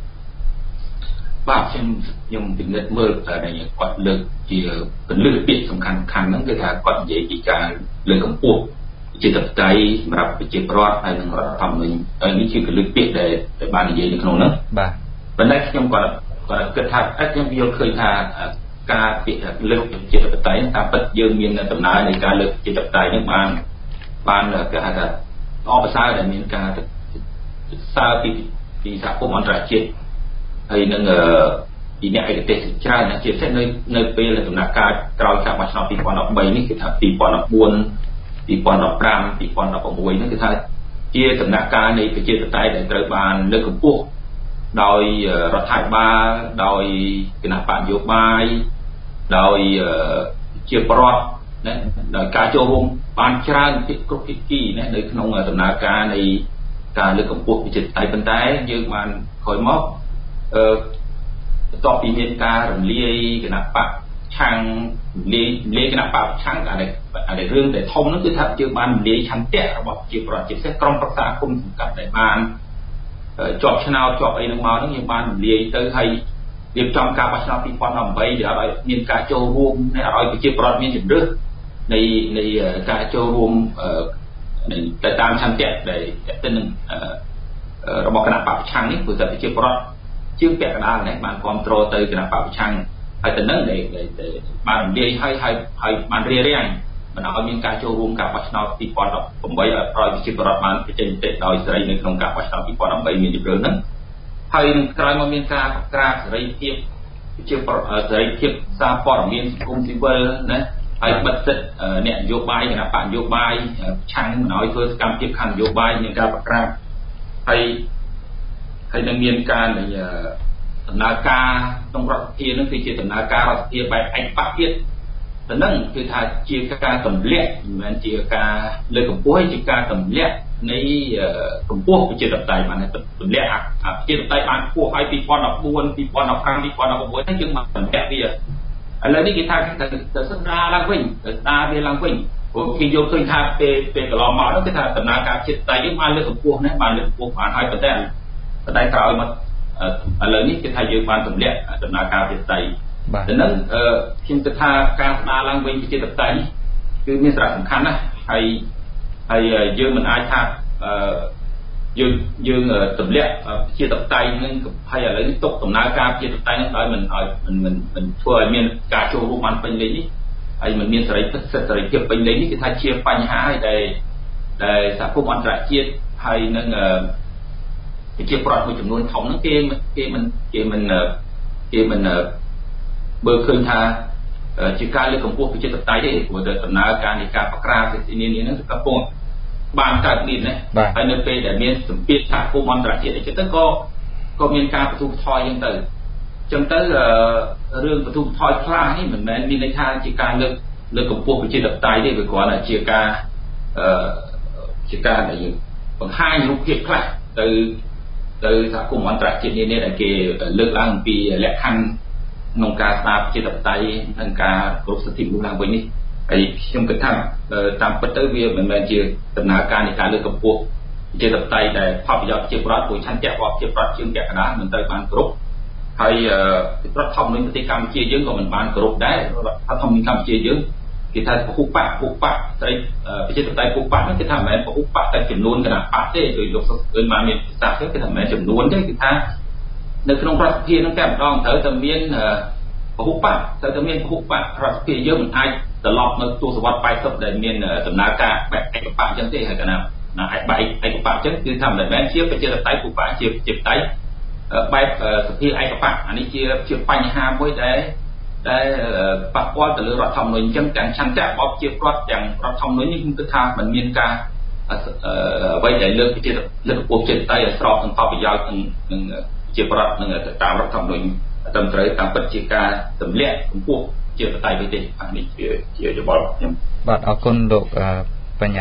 បាទខ្ញុំខ្ញុំពិនិត្យមើលតែគាត់លើកជាពន្លឺពាក្យសំខាន់ៗហ្នឹងគឺថាគាត់និយាយពីការលើកកម្ពស់ប្រជាធិបតេយ្យសម្រាប់ប្រជាពលរដ្ឋហើយនិងរដ្ឋធម្មនុញ្ញហើយនេះជាពន្លឺពាក្យដែលបាននិយាយនៅក្នុងហ្នឹងបាទប៉ុន្តែខ្ញុំគាត់គាត់គិតថាខ្ញុំយល់ឃើញថាការពាក្យលើកប្រជាធិបតេយ្យតាមពិតយើងមានដំណើរនៃការលើកប្រជាធិបតេយ្យហ្នឹងបានបានគេហៅថាអបអរសាដែលមានការសិក្សាពីពីសហគមន៍អន្តរជាតិហើយនឹងពីអ្នកឯកទេសច្រើនណាស់ជាពិសេសនៅនៅពេលដំណាក់កាលក្រោយការបោះឆ្នោតពីរពាន់ដប់បីនេះគឺថាពីរពាន់ដប់បួន ពីរពាន់ដប់ប្រាំ ពីរពាន់ដប់៦នេះគឺថាជាដំណាក់កាលនៃប្រជាធិបតេយ្យដែលត្រូវបានលើកកម្ពស់ដោយរដ្ឋាភិបាលដោយគណៈបកនយោបាយដោយជាប្រដ្ឋណាដោយការចូលរួមបានច្រើនពីគ្រប់ភាគីណានៅក្នុងដំណើរការនៃការលើកកម្ពស់ប្រជាធិបតេយ្យប៉ុន្តែយើងបានក្រោយមកអឺបន្ទាប់ពីមានការរំលាយគណៈបកឆាំងរំលាយរំលាយគណៈបកឆាំងអានេះអានេះរឿងដែលធំនោះគឺថាយើងបានរំលាយឆន្ទៈរបស់ជាប្រតិសេសក្រុមប្រឹក្សាគុំសង្កាត់ដែលបានជាប់ឆ្នោតជាប់អីនឹងមកហ្នឹងយើងបានរំលាយទៅហើយរៀបចំការបោះឆ្នោតពីរពាន់ដប់បីដែលឲ្យមានការចូលរួមនៃឲ្យប្រជាពលរដ្ឋមានជំរឿសនៃនៃការចូលរួមទៅតាមឆន្ទៈដែលទៅនឹងរបស់គណៈបកប្រឆាំងនេះព្រោះតែប្រជាពលរដ្ឋជឿពាក់កណ្ដាលនេះបានគ្រប់គ្រងទៅគណៈបកប្រឆាំងហើយទៅនឹងដែលបានរំលាយហើយហើយហើយបានរារាំងមិនឲ្យមានការចូលរួមការបោះឆ្នោតពីរពាន់ដប់បីឲ្យប្រយោជន៍ប្រជាពលរដ្ឋបានបញ្ចេញមតិដោយសេរីនៅក្នុងការបោះឆ្នោតពីរពាន់ដប់បីមានជំរឿនហ្នឹងហើយនឹងក្រោយមកមានការបង្ក្រាបសេរីភាពជាសេរីភាពសារព័ត៌មានសង្គមស៊ីវិលណាហើយបិទសិទ្ធិអ្នកនយោបាយគណៈបកនយោបាយប្រឆាំងមិនឲ្យធ្វើសកម្មភាពខាងនយោបាយមានការបង្ក្រាបហើយហើយនឹងមានការដំណើរការក្នុងរដ្ឋាភិបាលនឹងគឺជាដំណើរការរដ្ឋាភិបាលបែបឯកបកទៀតទៅនឹងគឺថាជាការទម្លាក់មិនមែនជាការលើកកម្ពស់ជាការទម្លាក់នៃកម្ពស់ប្រជាធិបតេយ្យបានទម្លាក់ប្រជាធិបតេយ្យបានខ្ពស់ហើយពីរពាន់ដប់បួន ពីរពាន់ដប់ប្រាំ ពីរពាន់ដប់៦ហ្នឹងយើងមកទម្លាក់វាឥឡូវនេះគេថាទៅស្ដារឡើងវិញទៅស្ដារវាឡើងវិញព្រោះគេយកឃើញថាពេលពេលកន្លងមកហ្នឹងគឺថាដំណើរការជាតិតៃយើងបានលើកកម្ពស់ណាបានលើកកម្ពស់បានហើយប៉ុន្តែប៉ុន្តែក្រោយមកឥឡូវនេះគេថាយើងបានទម្លាក់ដំណើរការជាតិតៃទៅនឹងខ្ញុំគិតថាការស្ដារឡើងវិញប្រជាធិបតេយ្យនេះគឺមានសារៈសំខាន់ណាស់ហើយហើយយើងមិនអាចថាយើងយើងទម្លាក់ប្រជាធិបតេយ្យនឹងហើយឥឡូវនេះទុកដំណើរការប្រជាធិបតេយ្យនឹងដោយមិនឲ្យមិនមិនធ្វើឲ្យមានការចូលរួមបានពេញលេញនេះហើយមិនមានសេរីភាពសិទ្ធិសេរីភាពពេញលេញនេះគឺថាជាបញ្ហាដែលដែលសហគមន៍អន្តរជាតិហើយនឹងប្រជាប្រដ្ឋមួយចំនួនធំហ្នឹងគេគេមិនគេមិនគេមិនបើឃើញថាជាការលើកកម្ពស់ប្រជាធិបតេយ្យទេព្រោះតែដំណើរការនៃការបង្ក្រាបសិទ្ធិនានាហ្នឹងកំពុងបានកើតមានណាហើយនៅពេលដែលមានសម្ពាធសហគមន៍អន្តរជាតិអីចឹងទៅក៏ក៏មានការបន្ទុះថយចឹងទៅចឹងទៅរឿងបន្ទុះថយខ្លះនេះមិនមែនមានន័យថាជាការលើកលើកកម្ពស់ប្រជាធិបតេយ្យទេវាគ្រាន់តែជាការជាការដែលយើងបង្ហាញរូបភាពខ្លះទៅទៅសហគមន៍អន្តរជាតិនានាដែលគេលើកឡើងពីលក្ខខណ្ឌក្នុងការស្ដារប្រជាធិបតេយ្យនិងការគោរពសិទ្ធិមនុស្សឡើងវិញនេះហើយខ្ញុំគិតថាតាមពិតទៅវាមិនមែនជាដំណើរការនៃការលើកកម្ពស់ប្រជាធិបតេយ្យដែលផលប្រយោជន៍ប្រជាពលរដ្ឋព្រោះឆន្ទៈរបស់ប្រជាពលរដ្ឋជាងពាក់កណ្ដាលមិនត្រូវបានគ្រប់ហើយរដ្ឋធម្មនុញ្ញប្រទេសកម្ពុជាយើងក៏មិនបានគ្រប់ដែររដ្ឋធម្មនុញ្ញកម្ពុជាយើងគេថាពហុបកពហុបកស្អីប្រជាធិបតេយ្យពហុបកហ្នឹងគេថាមិនមែនពហុបកតែចំនួនគណៈបកទេដោយលោកសុខគឺបានមានប្រសាសន៍ទៅគេថាមិនមែនចំនួនទេគឺថានៅក្នុងរដ្ឋសភាហ្នឹងតែម្ដងត្រូវតែមានពហុបកត្រូវតែមានពហុបករដ្ឋសភាយើងមិនអាចត្រឡប់នៅទសវត្សរ៍ប៉ែតសិបដែលមានដំណើរការបែបឯកបកអញ្ចឹងទេហើយកណាណាឯកបកឯកបកអញ្ចឹងគឺថាមិនមែនជាប្រជាធិបតេយ្យពហុបកជាប្រជាធិបតេយ្យបែបសភាឯកបកអានេះជាជាបញ្ហាមួយដែលដែលប៉ះពាល់ទៅលើរដ្ឋធម្មនុញ្ញអញ្ចឹងទាំងឆន្ទៈរបស់ជាគាត់ទាំងរដ្ឋធម្មនុញ្ញនេះខ្ញុំគិតថាมันមានការអ្វីដែលលើកប្រជាលើកពួកចិត្តតែស្របនឹងផលប្រយោជន៍នឹងជាប្រដ្ឋនឹងតាមរដ្ឋធម្មនុញ្ញត្រឹមត្រូវតាមពិតជាការទម្លាក់កម្ពស់ជាបតៃវិទេសអានេះជាជាយោបល់របស់ខ្ញុំបាទអរគុណលោកបញ្ញាបាទ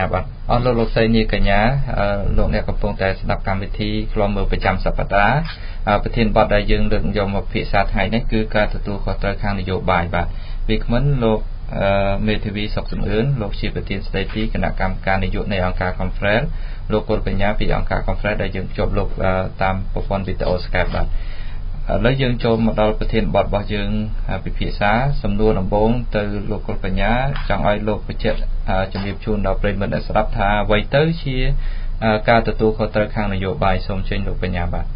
អស់លោកលោកស្រីនាងកញ្ញាលោកអ្នកកំពុងតែស្ដាប់កម្មវិធីខ្លមមើលប្រចាំសប្តាហ៍ប្រធានបទដែលយើងលើកយកមកពិភាក្សាថ្ងៃនេះគឺការទទួលខុសត្រូវខាងនយោបាយបាទវាគ្មិនលោកមេធាវីសុកសំអឿនលោកជាប្រធានស្ដីទីគណៈកម្មការនយោបាយនៃអង្គការ Conference លោកកុលបញ្ញាពីអង្គការ Conference ដែលយើងភ្ជាប់លោកតាមប្រព័ន្ធវីដេអូ Skype បាទឥឡូវយើងចូលមកដល់ប្រធានបទរបស់យើងពិភាក្សាសំណួរដំបូងទៅលោកកុលបញ្ញាចង់ឲ្យលោកបញ្ជាក់ជំរាបជូនដល់ប្រិយមិត្តអ្នកស្ដាប់ថាអ្វីទៅជាការទទួលខុសត្រូវខាងនយោបាយសូមអញ្ជើញលោកបញ្ញាបាទ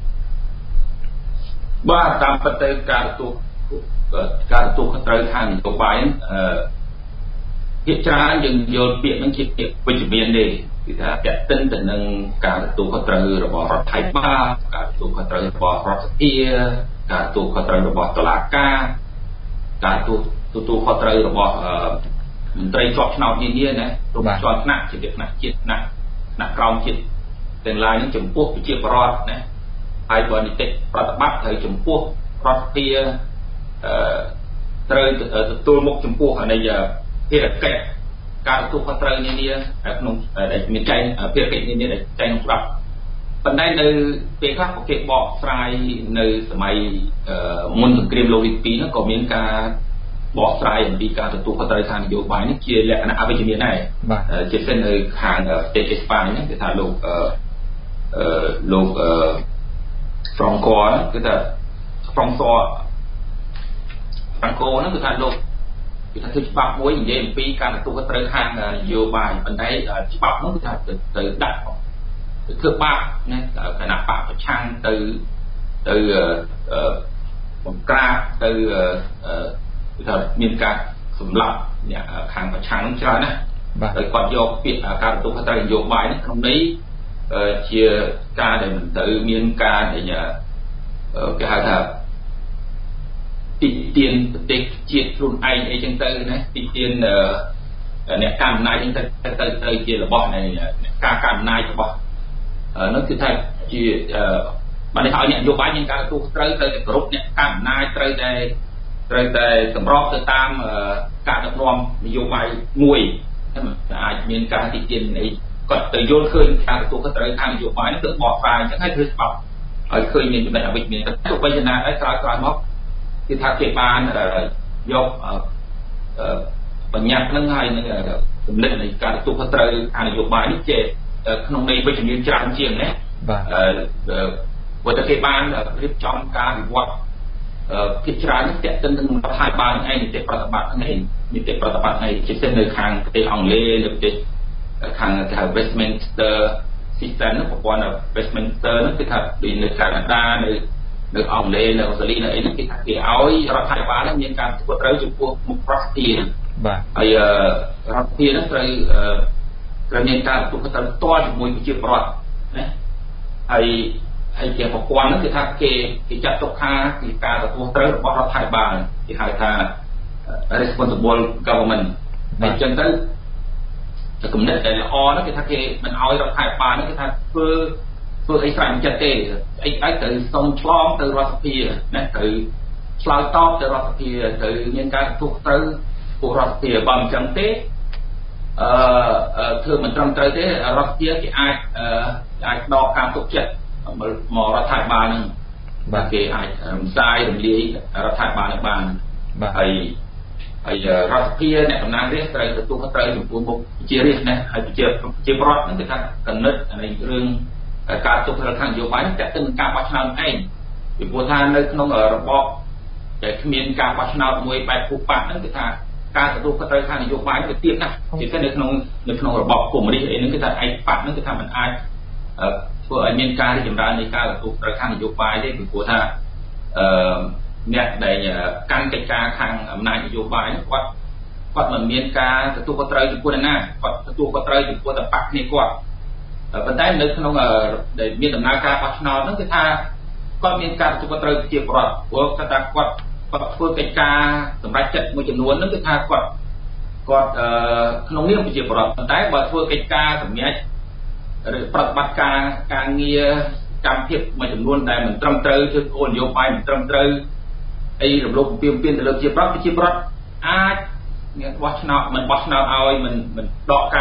បាទតាមពិតទៅការទទួលការទទួលខុសត្រូវខាងនយោបាយអឺភាគច្រើនយើងយល់ពាក្យនឹងជាពាក្យវិជ្ជមានទេគឺថាពាក់ទិនទៅនឹងការទទួលខុសត្រូវរបស់រដ្ឋាភិបាលការទទួលខុសត្រូវរបស់រដ្ឋសភាការទទួលខុសត្រូវរបស់តុលាការការទទួលខុសត្រូវរបស់មន្ត្រីជាប់ឆ្នោតនានាណាគ្រប់ជាន់ថ្នាក់ជាថ្នាក់ជាតិថ្នាក់ថ្នាក់ក្រោមជាតិទាំងឡាយនឹងចំពោះប្រជាពលរដ្ឋណាហើយបើនីតិប្រតិបត្តិត្រូវចំពោះរដ្ឋសភាអឺត្រូវទទួលមុខចំពោះអានេះភារកិច្ចការទទួលខុសត្រូវនានាក្នុងដែលមានចែងភារកិច្ចនានាដែលចែងក្នុងច្បាប់ប៉ុន្តែនៅពេលខ្លះគេបកស្រាយនៅសម័យមុនសង្គ្រាមលោកទីពីរហ្នឹងក៏មានការបកស្រាយអំពីការទទួលខុសត្រូវខាងនយោបាយនេះជាលក្ខណៈអវិជ្ជមានដែរជាពិសេសនៅខាងប្រទេសអេស្ប៉ាញហ្នឹងគេថាលោកអឺលោកអឺហ្វ្រង់កូគឺថាហ្វ្រង់សហ្វ្រង់កូហ្នឹងគឺថាលោកគឺថាធ្វើច្បាប់មួយនិយាយអំពីការទទួលខុសត្រូវខាងនយោបាយប៉ុន្តែច្បាប់នោះគឺថាទៅដាក់ទៅធ្វើបាបណាគណៈបកប្រឆាំងទៅទៅបង្ក្រាបទៅគឺថាមានការសម្លាប់អ្នកខាងប្រឆាំងនឹងច្រើនណាហើយគាត់យកពាក្យការទទួលខុសត្រូវនយោបាយនេះក្នុងនេះជាការដែលមិនទៅមានការដែលគេហៅថាទីទានប្រទេសជាតិខ្លួនឯងអីចឹងទៅណាទីទានអ្នកកាន់អំណាចចឹងទៅទៅទៅជារបស់នៃការកាន់អំណាចរបស់នោះគឺថាជាបានឲ្យអ្នកនយោបាយមានការទទួលត្រូវត្រូវតែគ្រប់អ្នកកាន់អំណាចត្រូវតែត្រូវតែសម្របទៅតាមការដឹកនាំនយោបាយមួយអាចមានការទីទានអីគាត់ទៅយល់ឃើញការទទួលខុសត្រូវខាងនយោបាយនេះគឺបកស្រាយចឹងហើយធ្វើច្បាប់ឲ្យឃើញមានចំណុចអវិជ្ជមានទៅទៅបញ្ហាដែរក្រោយក្រោយមកគឺថាគេបានយកបញ្ញត្តិនឹងហើយនឹងចំណុចនៃការទទួលខុសត្រូវខាងនយោបាយនេះជាក្នុងន័យវិជ្ជមានច្រើនជាងណាបាទព្រោះតែគេបានរៀបចំការវិវត្តភាគច្រើននេះតាក់ទិននឹងរដ្ឋាភិបាលឯងនីតិប្រតិបត្តិឯងនីតិប្រតិបត្តិឯងជាពិសេសនៅខាងប្រទេសអង់គ្លេសនៅប្រទេសខាងគេហៅ Westminster system នោះប្រព័ន្ធ Westminster នោះគឺថាដូចនៅកាណាដានៅនៅអង់គ្លេសនៅអូស្ត្រាលីនៅអីហ្នឹងគេថាគេឲ្យរដ្ឋាភិបាលមានការទទួលត្រូវចំពោះមុខរដ្ឋសភាបាទហើយរដ្ឋសភាហ្នឹងត្រូវត្រូវមានការទទួលត្រូវផ្ទាល់ជាមួយប្រជាពលរដ្ឋណាហើយហើយជាប្រព័ន្ធហ្នឹងគឺថាគេគេចាត់ទុកថាពីការទទួលត្រូវរបស់រដ្ឋាភិបាលគេហៅថា responsible government អញ្ចឹងទៅតែគំនិតដែលល្អហ្នឹងគេថាគេមិនឲ្យរដ្ឋាភិបាលហ្នឹងគេថាធ្វើធ្វើអីស្រាយមិនចិត្តទេអីអាចត្រូវសុំឆ្លងទៅរដ្ឋសភាណាត្រូវឆ្លើយតបទៅរដ្ឋសភាត្រូវមានការទទួលត្រូវពួករដ្ឋសភាបើមិនចឹងទេអឺធ្វើមិនត្រឹមត្រូវទេរដ្ឋសភាគេអាចអាចដកការទុកចិត្តមករដ្ឋាភិបាលហ្នឹងបាទគេអាចរំសាយរំលាយរដ្ឋាភិបាលនឹងបានបាទហើយហើយរដ្ឋសភាអ្នកតំណាងរាស្ត្រត្រូវទទួលខុសត្រូវចំពោះមុខជារាស្ត្រណាហើយជាជាប្រដ្ឋហ្នឹងគឺថាកណិតអានេះរឿងការទុកត្រូវខាងនយោបាយតែទៅនឹងការបោះឆ្នោតឯងពីព្រោះថានៅក្នុងរបបដែលគ្មានការបោះឆ្នោតមួយបែបពុះបាក់ហ្នឹងគឺថាការទទួលខុសត្រូវខាងនយោបាយវាទៀតណាស់ជាពិសេសនៅក្នុងនៅក្នុងរបបកុម្មុយនីសអីហ្នឹងគឺថាឯកបកហ្នឹងគឺថាมันអាចធ្វើឲ្យមានការរីកចម្រើននៃការទទួលត្រូវខាងនយោបាយទេពីព្រោះថាអឺអ្នកដែលកាន់កិច្ចការខាងអំណាចនយោបាយហ្នឹងគាត់គាត់មិនមានការទទួលខុសត្រូវចំពោះអ្នកណាគាត់ទទួលខុសត្រូវចំពោះតែបកគ្នាគាត់ប៉ុន្តែនៅក្នុងដែលមានដំណើរការបោះឆ្នោតហ្នឹងគឺថាគាត់មានការទទួលខុសត្រូវជាប្រវត្តិព្រោះគាត់ថាគាត់គាត់ធ្វើកិច្ចការសម្រាប់ចិត្តមួយចំនួនហ្នឹងគឺថាគាត់គាត់ក្នុងនាមជាប្រវត្តិប៉ុន្តែបើធ្វើកិច្ចការសម្រាប់ឬប្រតិបត្តិការការងារកម្មភាពមួយចំនួនដែលមិនត្រឹមត្រូវធ្វើគោលនយោបាយមិនត្រឹមត្រូវអីរំលោភបំពានពានទៅលើជាប្រវត្តិជាប្រវត្តិអាចមានបោះឆ្នោតមិនបោះឆ្នោតឲ្យមិនមិនដកការ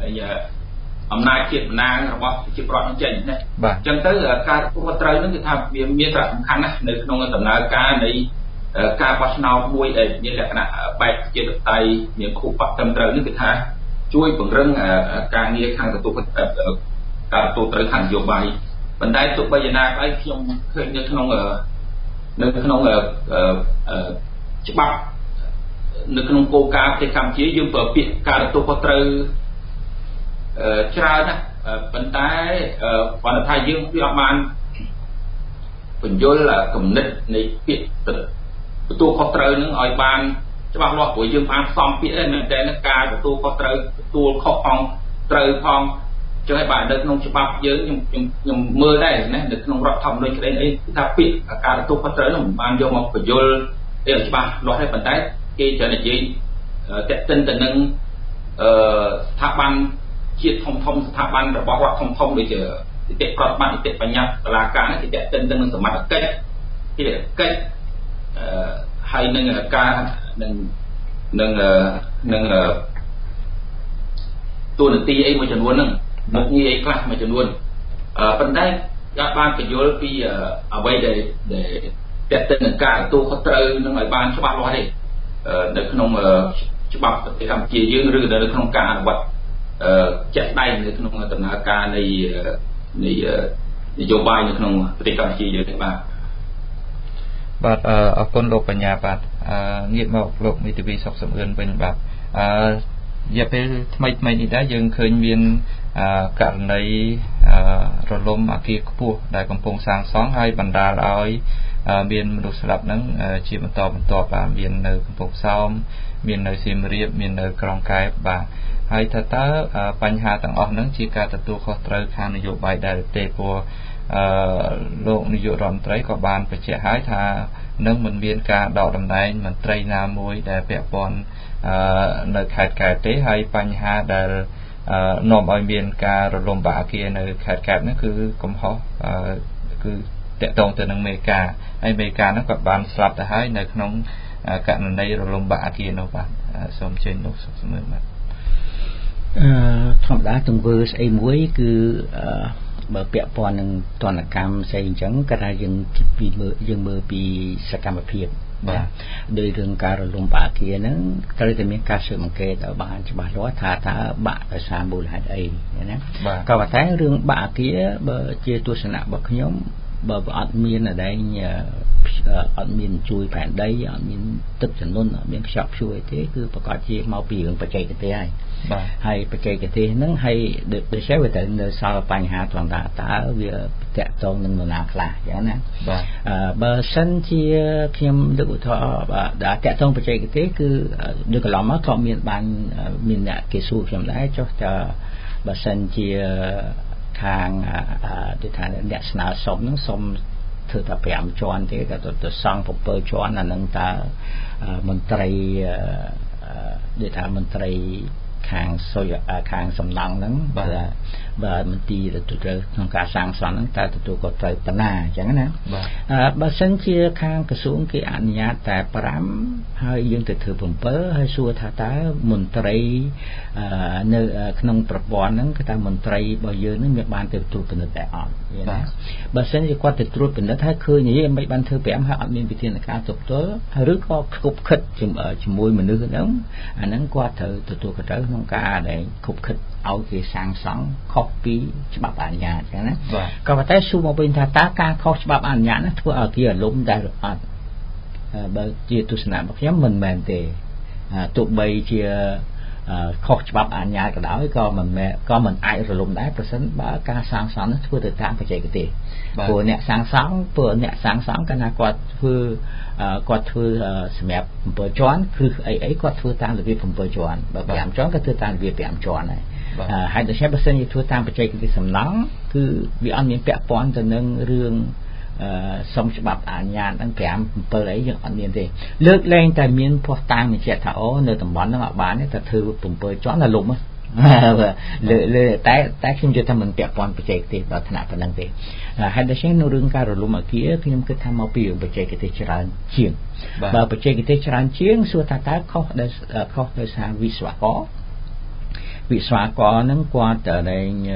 អំណាចជាតិបណ្ដាញរបស់ជាប្រវត្តិចេញណាអញ្ចឹងទៅការទទួលខុសត្រូវហ្នឹងគឺថាវាមានសារៈសំខាន់ណាស់នៅក្នុងដំណើរការនៃការបោះឆ្នោតមួយដែលមានលក្ខណៈបែបជាតបតៃមានគូបកត្រឹមត្រូវនេះគឺថាជួយពង្រឹងការងារខាងទទួលការទទួលត្រូវខាងនយោបាយប៉ុន្តែទោះបីយ៉ាងណាក៏ដោយខ្ញុំឃើញនៅក្នុងនៅក្នុងច្បាប់នៅក្នុងគោលការណ៍ប្រទេសកម្ពុជាយើងប្រើពាក្យការទទួលខុសត្រូវច្រើនណាស់ប៉ុន្តែគាត់ថាយើងវាអត់បានបញ្យល់គំនិតនៃពាក្យទទួលខុសត្រូវនឹងឲ្យបានច្បាស់លាស់ព្រោះយើងបានផ្សំពាក្យហ្នឹងតែការទទួលខុសត្រូវទទួលខុសផងត្រូវផងចឹងហើយបាទនៅក្នុងច្បាប់យើងខ្ញុំខ្ញុំខ្ញុំមើលដែរណានៅក្នុងរដ្ឋធម្មនុញ្ញក្តីអីគឺថាពាក្យការទទួលខុសត្រូវហ្នឹងមិនបានយកមកបញ្យល់ឲ្យច្បាស់លាស់ទេប៉ុន្តែគេច្រើននិយាយតេតិនទៅនឹងអឺស្ថាប័នជាតិធំធំស្ថាប័នរបស់រដ្ឋធំធំដូចជានីតិប្រតិបត្តិនីតិបញ្ញត្តិតុលាការគេតេតិនទៅនឹងសមត្ថកិច្ចគេកិច្ចអឺហើយនឹងការនឹងនឹងនឹងទូនាទីអីមួយចំនួនហ្នឹងមុខងារអីខ្លះមួយចំនួនអឺប៉ុន្តែក៏បានបញ្យល់ពីអ្វីដែលដែលតេតិននឹងការទទួលខុសត្រូវនឹងឲ្យបានច្បាស់លាស់ទេនៅក្នុងច្បាប់ប្រទេសកម្ពុជាយើងឬនៅក្នុងការអនុវត្តជាក់ស្ដែងនៅក្នុងដំណើរការនៃនៃនយោបាយនៅក្នុងប្រទេសកម្ពុជាយើងនេះបាទបាទអរគុណលោកបញ្ញាបាទងាកមកលោកមេធាវីសុកសំអឿនវិញបាទអឺរយៈពេលថ្មីថ្មីនេះដែរយើងឃើញមានករណីរលំអគារខ្ពស់ដែលកំពុងសាងសង់ហើយបណ្ដាលឲ្យមានមនុស្សស្លាប់ហ្នឹងជាបន្តបន្ទាប់បាទមាននៅកំពង់សោមមាននៅសៀមរាបមាននៅក្រុងកែបបាទហើយថាតើបញ្ហាទាំងអស់ហ្នឹងជាការទទួលខុសត្រូវខាងនយោបាយដែរទេព្រោះអឺលោកនាយករដ្ឋមន្ត្រីក៏បានបញ្ជាក់ហើយថានឹងមិនមានការដកតំណែងមន្ត្រីណាមួយដែលពាក់ព័ន្ធអឺនៅខេត្តកែបទេហើយបញ្ហាដែលនាំឲ្យមានការរលំបាកអគារនៅខេត្តកែបហ្នឹងគឺកំហុសគឺតកតងទៅនឹងមេការហើយមេការហ្នឹងក៏បានស្លាប់ទៅហើយនៅក្នុងករណីរលំបាកអគារនោះបាទសូមអញ្ជើញលោកសុខសមឿនបាទអឺធម្មតាទង្វើស្អីមួយគឺអឺបើពាក់ព័ន្ធនឹងទណ្ឌកម្មផ្សេងអញ្ចឹងក៏ថាយើងពីមើលយើងមើលពីសកម្មភាពបាទដោយរឿងការរលំបាកអគារហ្នឹងត្រូវតែមានការស៊ើបអង្កេតឲ្យបានច្បាស់លាស់ថាតើបាក់ដោយសារមូលហេតុអីណាក៏ប៉ុន្តែរឿងបាក់អគារបើជាទស្សនៈរបស់ខ្ញុំបើអត់មានអដែងអត់មានជួយផែនដីអត់មានទឹកជំនន់អត់មានខ្យល់ព្យុះអីទេគឺប្រកាសជាមកពីរឿងបច្ចេកទេសហើយបាទហើយបច្ចេកទេសហ្នឹងហើយដូចជាវាទៅនៅសល់បញ្ហាធម្មតាតើវាតាក់ទងនឹងនរណាខ្លះអញ្ចឹងណាបាទបើសិនជាខ្ញុំលើកឧទាហរណ៍បាទតាក់ទងបច្ចេកទេសគឺដូចកន្លងមកក៏មានបានមានអ្នកគេសួរខ្ញុំដែរចុះតើបើសិនជាខាងដូចថាអ្នកស្នើសុំហ្នឹងសុំធ្វើតែប្រាំជាន់ទេក៏ទៅសង់bảyជាន់អានឹងតើមន្ត្រីដូចថាមន្ត្រីខាងសុយខាងសំណង់ហ្នឹងបាទបាទមន្ទីរទទួលក្នុងការសាងសង់ហ្នឹងតើទទួលក៏ត្រូវបណ្ណាអញ្ចឹងណាបាទបើសិនជាខាងក្រសួងគេអនុញ្ញាតតែ5ហើយយើងទៅធ្វើ7ហើយសួរថាតើមន្ត្រីនៅក្នុងប្រព័ន្ធហ្នឹងគឺថាមន្ត្រីរបស់យើងហ្នឹងមានបានទៅត្រួតពិនិត្យដែរអត់ណាបើសិនជាគាត់ទៅត្រួតពិនិត្យហើយឃើញនិយាយមិនបានធ្វើ5ហើយអត់មានវិធានការទប់ទល់ឬក៏ខុបខិតជាមួយមនុស្សហ្នឹងអាហ្នឹងគាត់ត្រូវទទួលខុសត្រូវក្នុងការដែលខុបខិតឲ្យគេសាងសង់ខុសពីច្បាប់អនុញ្ញាតចឹងណាក៏ប៉ុន្តែសួរមកវិញថាតើការខុសច្បាប់អនុញ្ញាតហ្នឹងធ្វើឲ្យគេរលំដែរឬអត់បើជាទស្សនៈរបស់ខ្ញុំមិនមែនទេទោះបីជាខុសច្បាប់អនុញ្ញាតក៏ដោយក៏មិនមែនក៏មិនអាចរលំដែរប្រសិនបើការសាងសង់នោះធ្វើទៅតាមបច្ចេកទេសព្រោះអ្នកសាងសង់ព្រោះអ្នកសាងសង់កាលណាគាត់ធ្វើគាត់ធ្វើសម្រាប់7ជាន់គ្រឹះអីអីគាត់ធ្វើតាមរបៀប7ជាន់បើ5ជាន់ក៏ធ្វើតាមរបៀប5ជាន់ដែរហើយដូច្នេះបើសិនជាធ្វើតាមបច្ចេកទេសសំណង់គឺវាអត់មានពាក់ព័ន្ធទៅនឹងរឿងសុំច្បាប់អនុញ្ញាតហ្នឹង5 7អីយើងអត់មានទេលើកលែងតែមានផុសតាំងបញ្ជាក់ថាអូនៅតំបន់ហ្នឹងអត់បានទេតែធ្វើ7ជាន់ដល់លំលើលើតែតែខ្ញុំជឿថាមិនពាក់ព័ន្ធបច្ចេកទេសដល់ថ្នាក់ប៉ុណ្ណឹងទេហើយដូច្នេះនៅរឿងការរលំអគារខ្ញុំគិតថាមកពីបច្ចេកទេសច្រើនជាងបើបច្ចេកទេសច្រើនជាងសួរថាតើខុសដោយខុសដោយសារវិស្វករវិស្វករហ្នឹងគាត់តែ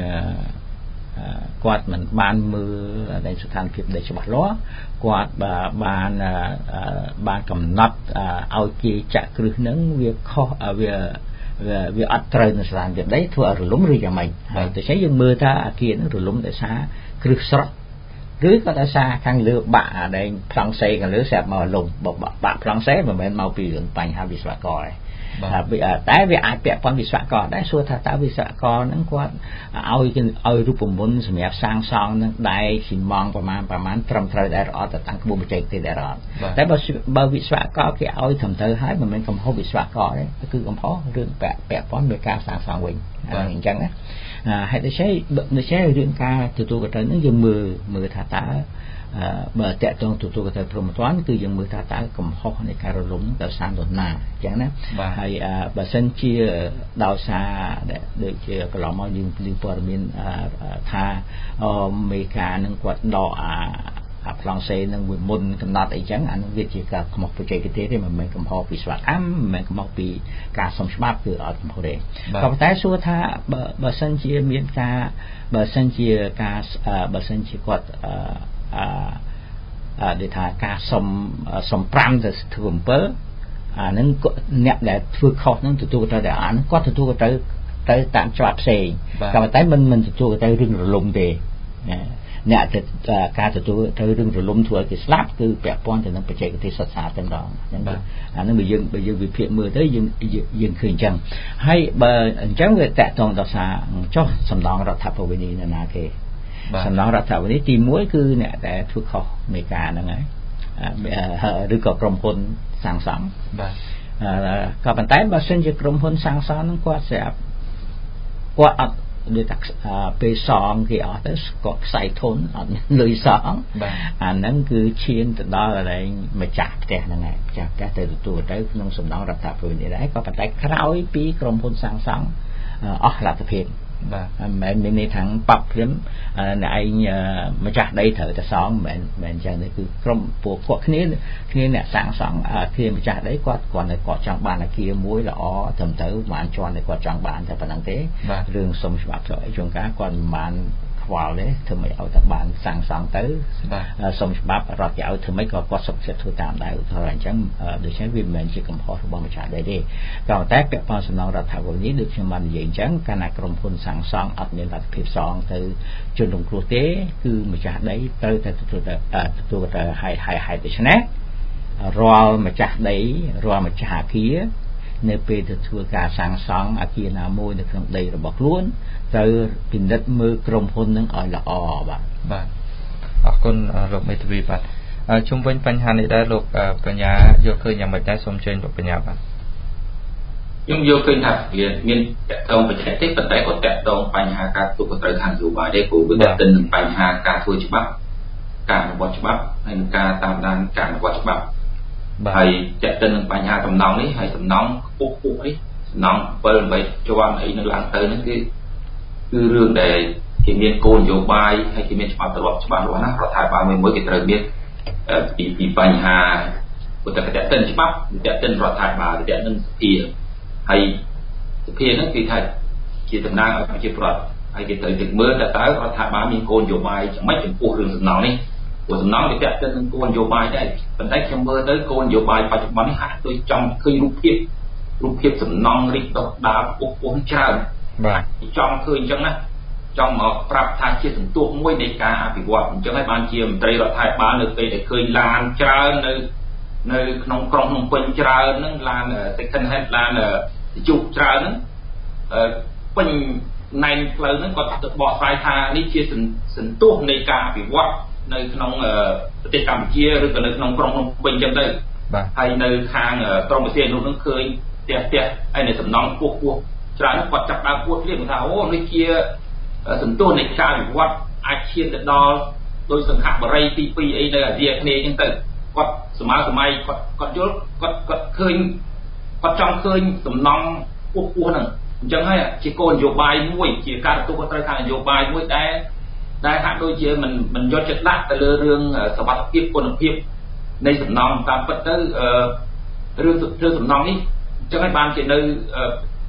គាត់មិនបានមើលในស្ថានភាពដែលច្បាស់លាស់គាត់បានបានកំណត់ឲ្យគេចាក់គ្រឹះហ្នឹងវាខុសវាវាអត់ត្រូវនៅស្ថានភាពđấyធ្វើឲ្យរលំឬយ៉ាងម៉េចហើយដូច្នេះយើងមើលថាអាគារហ្នឹងរលំដោយសារគ្រឹះស្រស់ឬក៏ដោយសារខាងលើបាក់អាដែលប្លង់សេខាងលើស្រាប់មករលំបាក់ប្លង់សេមិនមែនមកពីរឿងបញ្ហាវិស្វករទេតែវាអាចពាក់ព័ន្ធវិស្វករដែរសួរថាតើវិស្វករហ្នឹងគាត់ឲ្យឲ្យរូបមន្តសម្រាប់សាងសង់នឹងដែរស៊ីម៉ងប្រមាណប្រមាណត្រឹមត្រូវដែរអត់ទៅតាមក្បួនបច្ចេកទេសដែរអត់តែបើបើវិស្វករគេឲ្យត្រឹមត្រូវហើយមិនមែនកំហុសវិស្វករទេគឺកំហុសរឿងពាក់ពាក់ព័ន្ធvớiការសាងសង់វិញអញ្ចឹងណាហើយដូច្នេះដូច្នេះរឿងការទទួលខុសត្រូវហ្នឹងយើងមើលមើលថាតើបើតកតងទទួលខុសត្រូវព្រមទាំងគឺយើងមើលថាតើកំហុសនៃការរលំដោយសារនរណាអញ្ចឹងណាហើយបើសិនជាដោយសារដូចជាកន្លងមកយើងឮព័ត៌មានថាមេការនឹងគាត់ដកអាអាប្លង់សេនឹងមួយមុនកំណត់អីចឹងអានឹងវាជាការកំហុសបច្ចេកទេសទេមិនមែនកំហុសវិស្វកម្មមិនមែនកំហុសពីការសុំច្បាប់គឺអត់កំហុសទេក៏ប៉ុន្តែសួរថាបើបើសិនជាមានការបើសិនជាការបើសិនជាគាត់អឺអឺដែលថាការសុំសុំប្រាំទៅធ្វើអំពើអានឹងអ្នកដែលធ្វើខុសនឹងទទួលទៅតែអានឹងគាត់ទទួលទៅទៅតាមច្បាប់ផ្សេងក៏ប៉ុន្តែមិនមិនទទួលទៅរឿងរលំទេអ្នកការទទួលទៅរឿងរលំធ្វើឲ្យគេស្លាប់គឺពាក់ព័ន្ធទៅនឹងបច្ចេកទេសសិក្សាតែម្ដងអញ្ចឹងអានឹងបើយើងបើយើងវិភាគមើលទៅយើងយើងឃើញអញ្ចឹងហើយបើអញ្ចឹងវាតកតងដល់សារចុះសំដងរដ្ឋបវេនីណាគេសំណងរដ្ឋាភិបាលនេះទីមួយគឺអ្នកដែលធ្វើខុសនៃការហ្នឹងហើយឬក៏ក្រុមហ៊ុនសាងសង់បាទក៏ប៉ុន្តែបើសិនជាក្រុមហ៊ុនសាងសង់ហ្នឹងគាត់ស្រាប់គាត់អត់ដូចថាពេលសងគេអត់ទៅគាត់ខ្សែធនអត់លុយសងអាហ្នឹងគឺឈានទៅដល់កន្លែងម្ចាស់ផ្ទះហ្នឹងហើយម្ចាស់ផ្ទះទៅទទួលទៅក្នុងសំណងរដ្ឋាភិបាលនេះដែរក៏ប៉ុន្តែក្រោយពីក្រុមហ៊ុនសាងសង់អស់លទ្ធភាពបាទមិនមែនមានន័យថាប៉ាប់ភ្លាមអ្នកឯងម្ចាស់ដីត្រូវតែសងមិនមែនអញ្ចឹងទេគឺក្រុមពួកពួកគ្នាគ្នាអ្នកសាងសង់គ្នាម្ចាស់ដីគាត់គាត់តែគាត់ចង់បានអាគារមួយល្អត្រឹមត្រូវប្រហែលជាន់តែគាត់ចង់បានតែប៉ុណ្្នឹងទេរឿងសុំច្បាប់ស្រុកអីជួនកាលគាត់មិនបានខ្វល់ទេធ្វើម៉េចឲ្យតែបានសាងសង់ទៅសុំច្បាប់រដ្ឋគេឲ្យធ្វើម៉េចក៏គាត់សុខចិត្តធ្វើតាមដែរឧទាហរណ៍អញ្ចឹងដូច្នេះវាមិនមែនជាកំហុសរបស់ម្ចាស់ដីទេក៏តែពាក់ព័ន្ធសំណងរដ្ឋាភិបាលនេះដូចខ្ញុំបាននិយាយអញ្ចឹងកាលណាក្រុមហ៊ុនសាងសង់អត់មានលទ្ធភាពសងទៅជនរងគ្រោះទេគឺម្ចាស់ដីត្រូវតែទទួលទៅទទួលទៅឲ្យឲ្យឲ្យដូច្នេះរាល់ម្ចាស់ដីរាល់ម្ចាស់អគារនៅពេលទៅធ្វើការសាងសង់អគារណាមួយនៅក្នុងដីរបស់ខ្លួនត្រូវពិនិត្យមើលក្រុមហ៊ុននឹងឲ្យល្អបាទបាទអរគុណលោកមេធាវីបាទជុំវិញបញ្ហានេះដែរលោកបញ្ញាយកឃើញយ៉ាងម៉េចដែរសូមជើញលោកបញ្ញាបាទខ្ញុំយកឃើញថាវាមានតកតងបច្ចេកទេសប៉ុន្តែក៏តកតងបញ្ហាការទូក៏ត្រូវខាងនយោបាយដែរព្រោះវាតកតនឹងបញ្ហាការធ្វើច្បាប់ការអនុវត្តច្បាប់ហើយនិងការតាមដានការអនុវត្តច្បាប់ហើយតកតនឹងបញ្ហាសំណងនេះហើយសំណងខ្ពស់ខ្ពស់នេះសំណង7 8ជាន់អីនឹងឡើងទៅហ្នឹងគឺគឺរឿងដែលគេមានគោលនយោបាយហើយគេមានច្បាប់ទម្លាប់ច្បាស់លាស់ណារដ្ឋាភិបាលមួយមួយគេត្រូវមានពីពីបញ្ហាឧទាហរណ៍តកតិនច្បាប់តកតិនរដ្ឋាភិបាលតកតិនសភាហើយសភាហ្នឹងគឺថាជាតំណាងឲ្យប្រជាពលរដ្ឋហើយគេត្រូវទឹកមើលតើតើរដ្ឋាភិបាលមានគោលនយោបាយយ៉ាងម៉េចចំពោះរឿងសំណងនេះព្រោះសំណងវាតកតិននឹងគោលនយោបាយដែរប៉ុន្តែខ្ញុំមើលទៅគោលនយោបាយបច្ចុប្បន្ននេះហាក់ដូចចង់ឃើញរូបភាពរូបភាពសំណងរីកដុះដាលពុះពុះច្រើនបាទចង់ឃើញអញ្ចឹងណាចង់មកប្រាប់ថាជាសន្ទុះមួយនៃការអភិវឌ្ឍអញ្ចឹងហើយបានជាមន្ត្រីរដ្ឋាភិបាលនៅពេលដែលឃើញឡានច្រើននៅនៅក្នុងក្រុងភ្នំពេញច្រើនហ្នឹងឡាន second hand ឡានជុះច្រើនហ្នឹងពេញណែនផ្លូវហ្នឹងគាត់បកស្រាយថានេះជាសន្ទុះនៃការអភិវឌ្ឍនៅក្នុងប្រទេសកម្ពុជាឬក៏នៅក្នុងក្រុងភ្នំពេញអញ្ចឹងទៅហើយនៅខាងក្រុងវិទ្យានុហ្នឹងឃើញផ្ទះផ្ទះហើយនៅសំណង់ពោះពោះច្រើនគាត់ចាប់ដើមពួតទៀតថាអូនេះជាសន្ទុះនៃការវិវត្តអាចឈានទៅដល់ដោយសង្ឃបរិយទីពីរអីនៅអាស៊ីអាគ្នេយ៍អញ្ចឹងទៅគាត់សម័យសម័យគាត់គាត់យល់គាត់គាត់ឃើញគាត់ចង់ឃើញសំណង់ពោះពោះហ្នឹងអញ្ចឹងហើយជាគោលនយោបាយមួយជាការទទួលខុសត្រូវខាងនយោបាយមួយដែរដែលហាក់ដូចជាមិនមិនយកចិត្តដាក់ទៅលើរឿងសុខភាពគុណភាពនៃសំណង់តាមពិតទៅរឿងរឿងសំណង់នេះអញ្ចឹងហើយបានជានៅ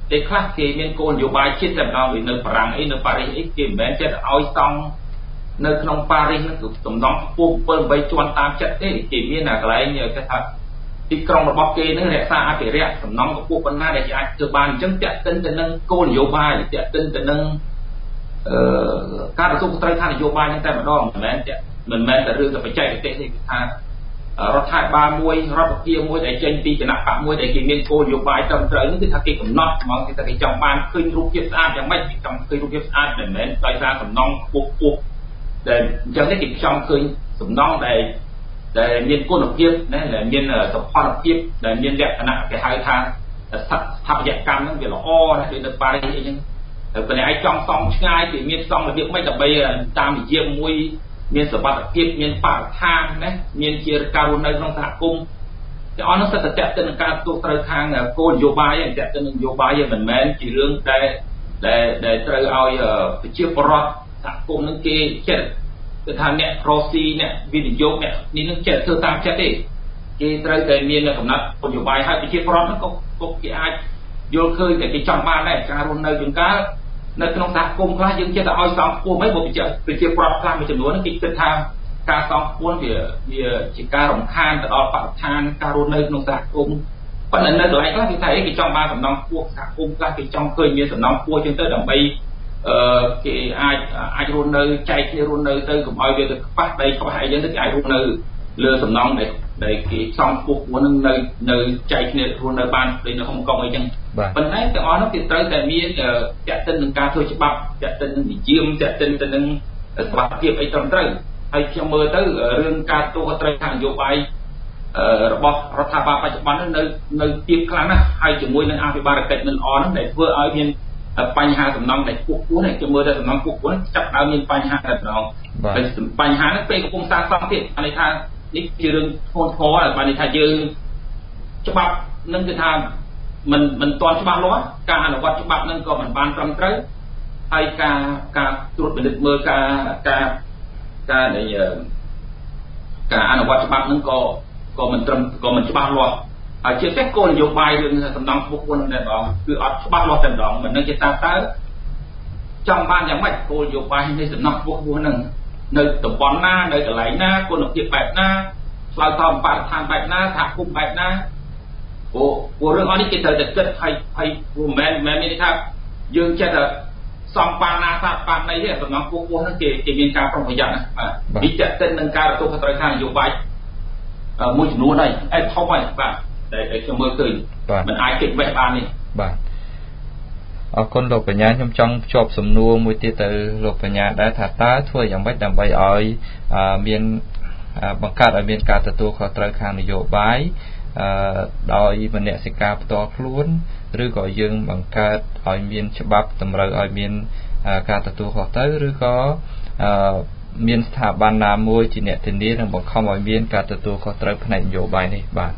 ទេខ្លះគេមានគោលនយោបាយជាតិតែម្ដងនៅបារាំងអីនៅប៉ារីសអីគេមិនមែនចិត្តឲ្យសង់នៅក្នុងប៉ារីសហ្នឹងគឺសំណង់ខ្ពស់bảy 8ជាន់តាមចិត្តទេគេមានកន្លែងគេថាទីក្រុងរបស់គេហ្នឹងរក្សាអភិរក្សសំណង់ខ្ពស់ប៉ុណ្ណាដែលគេអាចធ្វើបានអញ្ចឹងតាក់ទិនទៅនឹងគោលនយោបាយតាក់ទិនទៅនឹងអឺការទទួលខុសត្រូវខាងនយោបាយហ្នឹងតែម្ដងមិនមែនមិនមែនតែរឿងតែបច្ចេកទេសទេគឺថារដ្ឋាភិបាលមួយរដ្ឋាភិបាលមួយដែលចេញពីគណៈបកមួយដែលគេមានគោលនយោបាយត្រឹមត្រូវនេះគឺថាគេកំណត់ហ្មងគេថាគេចង់បានឃើញរូបភាពស្អាតយ៉ាងម៉េចគេចង់ឃើញរូបភាពស្អាតមិនមែនដោយសារសំណង់ខ្ពស់ខ្ពស់ដែលអញ្ចឹងគេចង់ឃើញសំណង់ដែលដែលមានគុណភាពណាដែលមានសុខភាពដែលមានលក្ខណៈគេហៅថាស្ថាបត្យកម្មហ្នឹងវាល្អណាស់ដូចនៅប៉ារីសអីចឹងតែប៉ុន្តែឯងចង់សង់ឆ្ងាយគេមានសង់របៀបម៉េចដើម្បីតាមនិយមមួយមានសុវត្ថិភាពមានបរិស្ថានណាមានជាការរស់នៅក្នុងសហគមន៍តែអស់នោះសិតតែតេតិននឹងការទទួលត្រូវខាងគោលនយោបាយឯងតេតិននឹងនយោបាយឯងមិនមែនជារឿងដែលដែលដែលត្រូវឲ្យប្រជាពលរដ្ឋសហគមន៍នឹងគេចិត្តគឺថាអ្នករស់ស៊ីអ្នកវិនិយោគអ្នកនេះនឹងចិត្តធ្វើតាមចិត្តទេគេត្រូវតែមានកំណត់គោលនយោបាយឲ្យប្រជាពលរដ្ឋហ្នឹងក៏ក៏គេអាចយល់ឃើញតែគេចង់បានដែរការរស់នៅជាងការនៅក្នុងសហគមន៍ខ្លះយើងចេះតែឲ្យសងខ្ពស់មិនបើប្រជាពលរដ្ឋខ្លះមួយចំនួនគេគិតថាការសងខ្ពស់វាវាជាការរំខានទៅដល់បរិស្ថានការរស់នៅក្នុងសហគមន៍ប៉ុន្តែនៅកន្លែងខ្លះគេថាអីគេចង់បានសំណង់ខ្ពស់សហគមន៍ខ្លះគេចង់ឃើញមានសំណង់ខ្ពស់ជាងទៅដើម្បីអឺគេអាចអាចរស់នៅចែកគ្នារស់នៅទៅកុំឲ្យវាទៅខ្វះដីខ្វះអីចឹងទៅគេអាចរស់នៅលើសំណង់ដែលដែលគេសង់ខ្ពស់ខ្ពស់នឹងនៅនៅចែកគ្នារស់នៅបានដូចនៅហុងកុងអីចឹងប៉ុន្តែទាំងអស់នោះគេត្រូវតែមានតាក់ទិននឹងការធ្វើច្បាប់តាក់ទិននឹងនិយមតាក់ទិនទៅនឹងសុខភាពអីត្រឹមត្រូវហើយខ្ញុំមើលទៅរឿងការទទួលខុសត្រូវខាងនយោបាយរបស់រដ្ឋាភិបាលបច្ចុប្បន្ននៅនៅទៀបខ្លាំងណាស់ហើយជាមួយនឹងអភិបាលកិច្ចមិនល្អហ្នឹងដែលធ្វើឲ្យមានបញ្ហាសំណង់ដែលខ្ពស់ខ្ពស់នេះខ្ញុំមើលទៅសំណង់ខ្ពស់ខ្ពស់ចាប់ដើមមានបញ្ហាតែម្ដងហើយបញ្ហាហ្នឹងពេលកំពុងសាងសង់ទៀតអានេះថានេះជារឿងធ្ងន់ធ្ងរបានន័យថាយើងច្បាប់នឹងគឺថាមិនមិនទាន់ច្បាស់លាស់ការអនុវត្តច្បាប់នឹងក៏មិនបានត្រឹមត្រូវហើយការការត្រួតពិនិត្យមើលការការការនៃការអនុវត្តច្បាប់នឹងក៏ក៏មិនត្រឹមក៏មិនច្បាស់លាស់ហើយជាពិសេសគោលនយោបាយរឿងសំណង់ខ្ពស់ខ្ពស់នឹងតែម្ដងគឺអត់ច្បាស់លាស់តែម្ដងមិននឹងជាតាមតើចង់បានយ៉ាងម៉េចគោលនយោបាយនៃសំណង់ខ្ពស់ខ្ពស់នឹងនៅតំបន់ណានៅកន្លែងណាគុណភាពបែបណាឆ្លើយតបបរិស្ថានបែបណាសហគមន៍បែបណាព្រោះព្រោះរឿងអស់នេះគេត្រូវតែគិតហើយហើយមិនមែនមិនមែនថាយើងចេះតែសំបាណាសាបាណីទេសំណងខ្ពស់ខ្ពស់ហ្នឹងគេគេមានការប្រុងប្រយ័ត្នណាបាទវាចាក់ទិននឹងការទទួលខុសត្រូវខាងនយោបាយមួយចំនួនហើយអេធំហើយបាទដែលខ្ញុំមើលឃើញមិនអាចគេចវេះបានទេបាទអរគុណលោកបញ្ញាខ្ញុំចង់ភ្ជាប់សំណួរមួយទៀតទៅលោកបញ្ញាដែរថាតើធ្វើយ៉ាងម៉េចដើម្បីឲ្យមានបង្កើតឲ្យមានការទទួលខុសត្រូវខាងនយោបាយអឺដោយមនសិការផ្ទាល់ខ្លួនឬក៏យើងបង្កើតឲ្យមានច្បាប់តម្រូវឲ្យមានការទទួលខុសត្រូវឬក៏អឺមានស្ថាប័នណាមួយជាអ្នកធានានិងបង្ខំឲ្យមានការទទួលខុសត្រូវផ្នែកនយោបាយនេះបាទ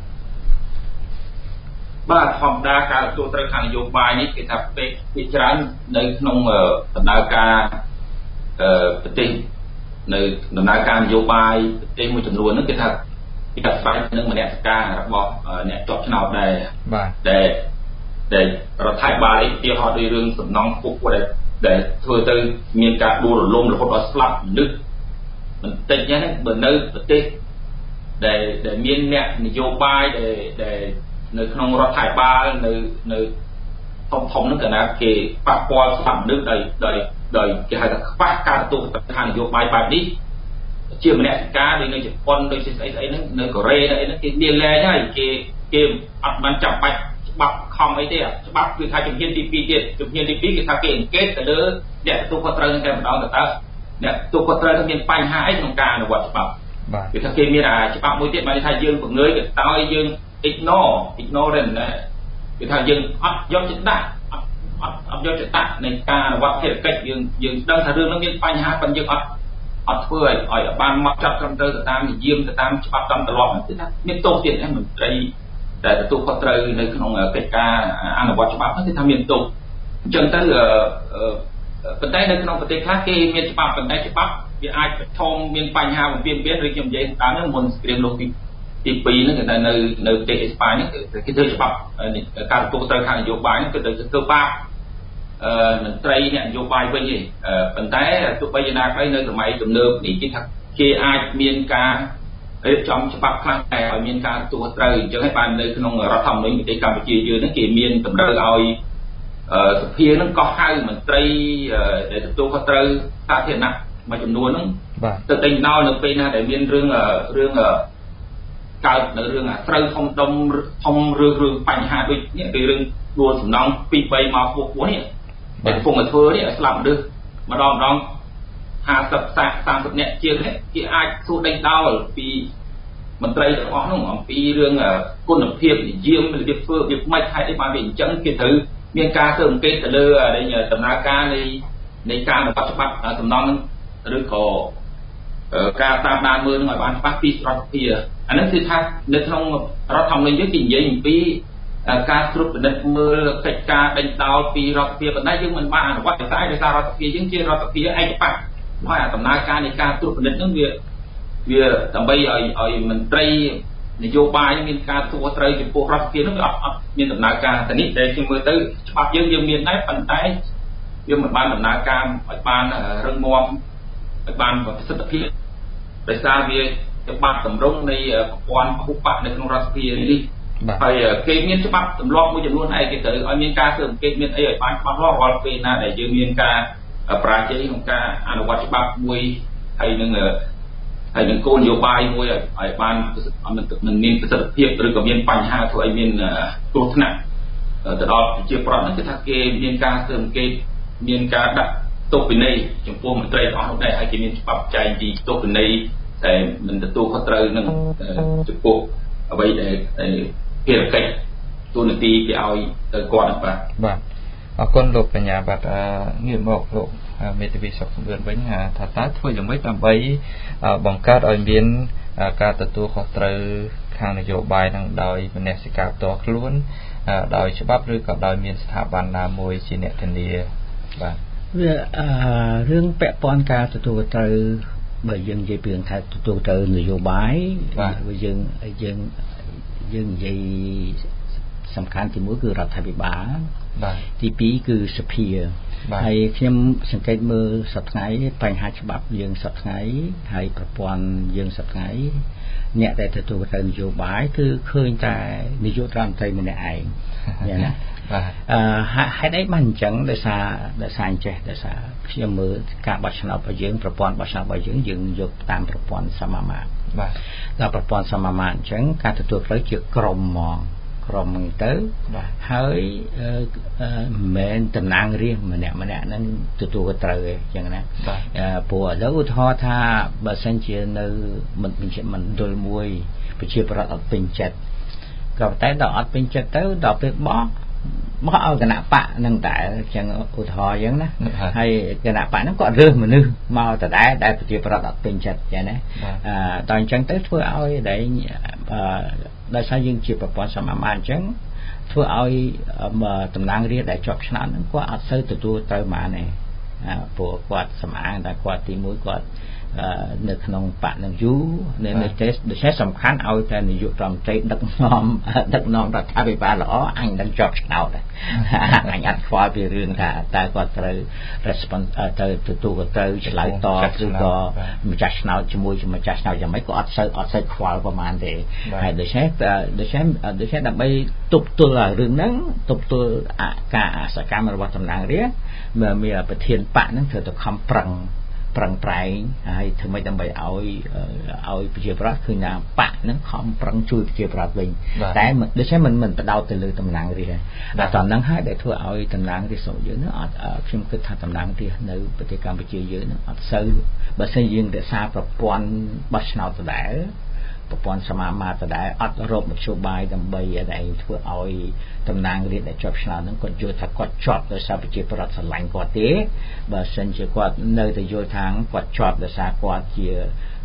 បាទធម្មតាការទទួលត្រូវខាងនយោបាយនេះគេថាពេកពីច្រើននៅក្នុងដំណើរការប្រទេសនៅដំណើរការនយោបាយប្រទេសមួយចំនួនហ្នឹងគេថាគេថាស្វែងនឹងមនសិការរបស់អ្នកជាប់ឆ្នោតដែរបាទដែលដែលរដ្ឋាភិបាលអីទាហោដោយរឿងសំណង់ពុកដែលដែលធ្វើទៅមានការដួលរលំរហូតដល់ស្លាប់មនុស្សមិនតិចហ្នឹងបើនៅប្រទេសដែលដែលមានអ្នកនយោបាយដែលដែលនៅក្នុងរដ្ឋាភិបាលនៅនៅធំធំហ្នឹងកណាគេប៉ះពាល់ស្លាប់មនុស្សដោយដោយដោយគេហៅថាខ្វះការទទួលខុសត្រូវខាងនយោបាយបែបនេះជាមនសិការដូចនៅជប៉ុនដូចស្អីស្អីហ្នឹងនៅកូរ៉េនៅអីហ្នឹងគេមានលែងហើយគេគេអត់បានចាំបាច់ច្បាប់ខំអីទេច្បាប់គឺថាជំហានទីពីរទៀតជំហានទីពីរគេថាគេអង្កេតទៅលើអ្នកទទួលខុសត្រូវនឹងតែម្ដងទៅតើអ្នកទទួលខុសត្រូវនឹងមានបញ្ហាអីក្នុងការអនុវត្តច្បាប់បាទគេថាគេមានអាច្បាប់មួយទៀតបានថាយើងបង្ងើយទៅតើយើង ignore ignorant ណាគេថាយើងអត់យកចិត្តដាក់អត់អត់អត់យកចិត្តដាក់នៃការអនុវត្តភារកិច្ចយើងយើងដឹងថារឿងនោះមានបញ្ហាប៉ុន្តែយើងអត់អត់ធ្វើឲ្យឲ្យបានមកចាប់ត្រឹមត្រូវទៅតាមនិយមទៅតាមច្បាប់តាមទម្លាប់គឺថាមានទោសទៀតណាមន្ត្រីដែលទទួលខុសត្រូវនៅក្នុងកិច្ចការអនុវត្តច្បាប់ហ្នឹងគឺថាមានទោសអញ្ចឹងទៅប៉ុន្តែនៅក្នុងប្រទេសខ្លះគេមានច្បាប់ប៉ុន្តែច្បាប់វាអាចប្រឈមមានបញ្ហាបំពេញបំពេញឬខ្ញុំនិយាយតាមហ្នឹងមុនស្គ្រីមលោកទីទីពីរហ្នឹងគេថានៅនៅប្រទេសអេស្ប៉ាញហ្នឹងគេធ្វើច្បាប់ការទទួលខុសត្រូវខាងនយោបាយហ្នឹងគឺទៅធ្វើបាបអឺមន្ត្រីអ្នកនយោបាយវិញទេប៉ុន្តែទោះបីយ៉ាងណាក្តីនៅសម័យទំនើបនេះគេថាគេអាចមានការរៀបចំច្បាប់ខ្លះតែឲ្យមានការទទួលត្រូវអញ្ចឹងហើយបាននៅក្នុងរដ្ឋធម្មនុញ្ញប្រទេសកម្ពុជាយើងហ្នឹងគេមានតម្រូវឲ្យសភាហ្នឹងក៏ហៅមន្ត្រីដែលទទួលខុសត្រូវសាធារណៈមួយចំនួនហ្នឹងទៅតែណោនៅពេលណាដែលមានរឿងរឿងកើតនៅរឿងអាត្រូវធំដុំធំរឿងរឿងបញ្ហាដូចនេះគឺរឿងដួលសំណងពីរបីមកពោះពោះនេះតែកំពុងតែធ្វើនេះឲ្យស្លាប់មនុស្សម្ដងម្ដងห้าสิบ សាមសិបនាក់ជាងនេះគេអាចសួរដេញដោលពីមន្ត្រីទាំងអស់នោះអំពីរឿងគុណភាពនិយមរបៀបធ្វើរបៀបម៉េចហេតុអីបានវាអញ្ចឹងគេត្រូវមានការស៊ើបអង្កេតទៅលើដំណើរការនៃនៃការអនុវត្តច្បាប់សំណងឬក៏ការតាមដានមើលនឹងឲ្យបានច្បាស់ពីរដ្ឋសភាអានេះគឺថានៅក្នុងរដ្ឋធម្មនុញ្ញយើងគេនិយាយអំពីការត្រួតពិនិត្យមើលកិច្ចការដេញដោលពីរដ្ឋសភាប៉ុន្តែយើងមិនបានអនុវត្តតែដោយសាររដ្ឋសភាយើងជារដ្ឋសភាឯកបក្សហើយដំណើរការនៃការត្រួតពិនិត្យហ្នឹងវាវាដើម្បីឲ្យឲ្យមន្ត្រីនយោបាយមានការទទួលត្រូវចំពោះរដ្ឋសភាហ្នឹងវាអត់អត់មានដំណើរការទៅនេះតែយើងមើលទៅច្បាប់យើងយើងមានដែរប៉ុន្តែវាមិនបានដំណើរការឲ្យបានរឹងមាំឲ្យបានប្រសិទ្ធភាពដោយសារវាច្បាប់តម្រង់នៃប្រព័ន្ធពហុបកនៅក្នុងរដ្ឋសភានេះហើយគេមានច្បាប់ទម្លាប់មួយចំនួនឯគេត្រូវឲ្យមានការស៊ើបអង្កេតមានអីឲ្យបានច្បាស់លាស់រាល់ពេលណាដែលយើងមានការប្រាជ័យក្នុងការអនុវត្តច្បាប់មួយហើយនឹងហើយនឹងគោលនយោបាយមួយឲ្យបានមិនមានប្រសិទ្ធភាពឬក៏មានបញ្ហាធ្វើឲ្យមានគ្រោះថ្នាក់ទៅដល់ប្រជាប្រដ្ឋហ្នឹងគឺថាគេមានការស៊ើបអង្កេតមានការដាក់ទោសពិន័យចំពោះមន្ត្រីទាំងអស់នោះដែរហើយគេមានច្បាប់ចែងពីទោសពិន័យតែមិនទទួលខុសត្រូវនឹងចំពោះអ្វីដែលភារកិច្ចទូនាទីគេឲ្យទៅគាត់ហ្នឹងបាទបាទអរគុណលោកបញ្ញាបាទងាកមកលោកមេធាវីសុខសំឿនវិញថាតើធ្វើយ៉ាងម៉េចដើម្បីបង្កើតឲ្យមានការទទួលខុសត្រូវខាងនយោបាយនឹងដោយមនសិការផ្ទាល់ខ្លួនដោយច្បាប់ឬក៏ដោយមានស្ថាប័នណាមួយជាអ្នកធានាបាទវារឿងពាក់ព័ន្ធការទទួលត្រូវបើយើងនិយាយពីរឿងថាទទួលត្រូវនយោបាយបើយើងយើងយើងនិយាយសំខាន់ទីមួយគឺរដ្ឋាភិបាលទីពីរគឺសភាហើយខ្ញុំសង្កេតមើលសប្តាហ៍បញ្ហាច្បាប់យើងសប្តាហ៍ហើយប្រព័ន្ធយើងសប្តាហ៍អ្នកដែលទទួលត្រូវនយោបាយគឺឃើញតែនាយករដ្ឋមន្ត្រីម្នាក់ឯងយ៉ាងណាបាទអឺហេតុអីបានអញ្ចឹងដោយសារដោយសារអញ្ចេះដោយសារខ្ញុំមើលការបោះឆ្នោតរបស់យើងប្រព័ន្ធបោះឆ្នោតរបស់យើងយើងយកតាមប្រព័ន្ធសមាមាត្របាទដល់ប្រព័ន្ធសមាមាត្រអញ្ចឹងការទទួលត្រូវជាក្រុមហ្មងក្រុមហ្នឹងទៅហើយមិនមែនតំណាងរាស្ត្រម្នាក់ម្នាក់ហ្នឹងទទួលត្រូវទេអញ្ចឹងណាព្រោះឥឡូវឧទាហរណ៍ថាបើសិនជានៅមិនមិនដុលមួយប្រជាប្រដ្ឋអត់ពេញចិត្តក៏តែដល់អត់ពេញចិត្តទៅដល់ពេលបោះបោះឲ្យគណៈបកហ្នឹងតែអញ្ចឹងឧទាហរណ៍អញ្ចឹងណាហើយគណៈបកហ្នឹងគាត់រើសមនុស្សមកដដែលដែលប្រជាប្រដ្ឋអត់ពេញចិត្តអញ្ចឹងណាអឺដល់អញ្ចឹងទៅធ្វើឲ្យដែលដោយសារយើងជាប្រព័ន្ធសមាមាត្រអញ្ចឹងធ្វើឲ្យតំណាងរាស្ត្រដែលជាប់ឆ្នោតហ្នឹងគាត់អត់សូវទទួលត្រូវបានទេព្រោះគាត់សម្អាងតែគាត់ទីមួយគាត់នៅក្នុងបកនឹងយូរនៅនៅទេដូច្នេះសំខាន់ឲ្យតែនាយករដ្ឋមន្ត្រីដឹកនាំដឹកនាំរដ្ឋាភិបាលល្អអញនឹងជាប់ឆ្នោតអញអត់ខ្វល់ពីរឿងថាតើគាត់ត្រូវ response ទៅទទួលត្រូវឆ្លើយតបឬក៏ម្ចាស់ឆ្នោតជាមួយជាមួយម្ចាស់ឆ្នោតយ៉ាងម៉េចក៏អត់សូវអត់សូវខ្វល់ប្រហែលទេហើយដូច្នេះដូច្នេះដូច្នេះដើម្បីទប់ទល់រឿងហ្នឹងទប់ទល់ការសកម្មរបស់តំណាងរាស្ត្រមានប្រធានបកហ្នឹងត្រូវតែខំប្រឹងប្រឹងប្រែងហើយធ្វើម៉េចដើម្បីឲ្យឲ្យប្រជាប្រដ្ឋឃើញថាបកហ្នឹងខំប្រឹងជួយប្រជាប្រដ្ឋវិញតែដូច្នេះមិនមិនបដោតទៅលើតំណាងរាស្ត្រដល់តំណឹងហើយដែលធ្វើឲ្យតំណាងរាស្ត្ររបស់យើងហ្នឹងអត់ខ្ញុំគិតថាតំណាងរាស្ត្រនៅប្រទេសកម្ពុជាយើងហ្នឹងអត់សូវបើសិនយើងរក្សាប្រព័ន្ធបោះឆ្នោតដដែលប្រព័ន្ធសមាមាត្រដដែលអត់រកមធ្យោបាយដើម្បីដែលធ្វើឲ្យតំណាងរាស្ត្រដែលជាប់ឆ្នោតហ្នឹងគាត់យល់ថាគាត់ជាប់ដោយសារប្រជាប្រដ្ឋស្រឡាញ់គាត់ទេបើសិនជាគាត់នៅតែយល់ថាគាត់ជាប់ដោយសារគាត់ជា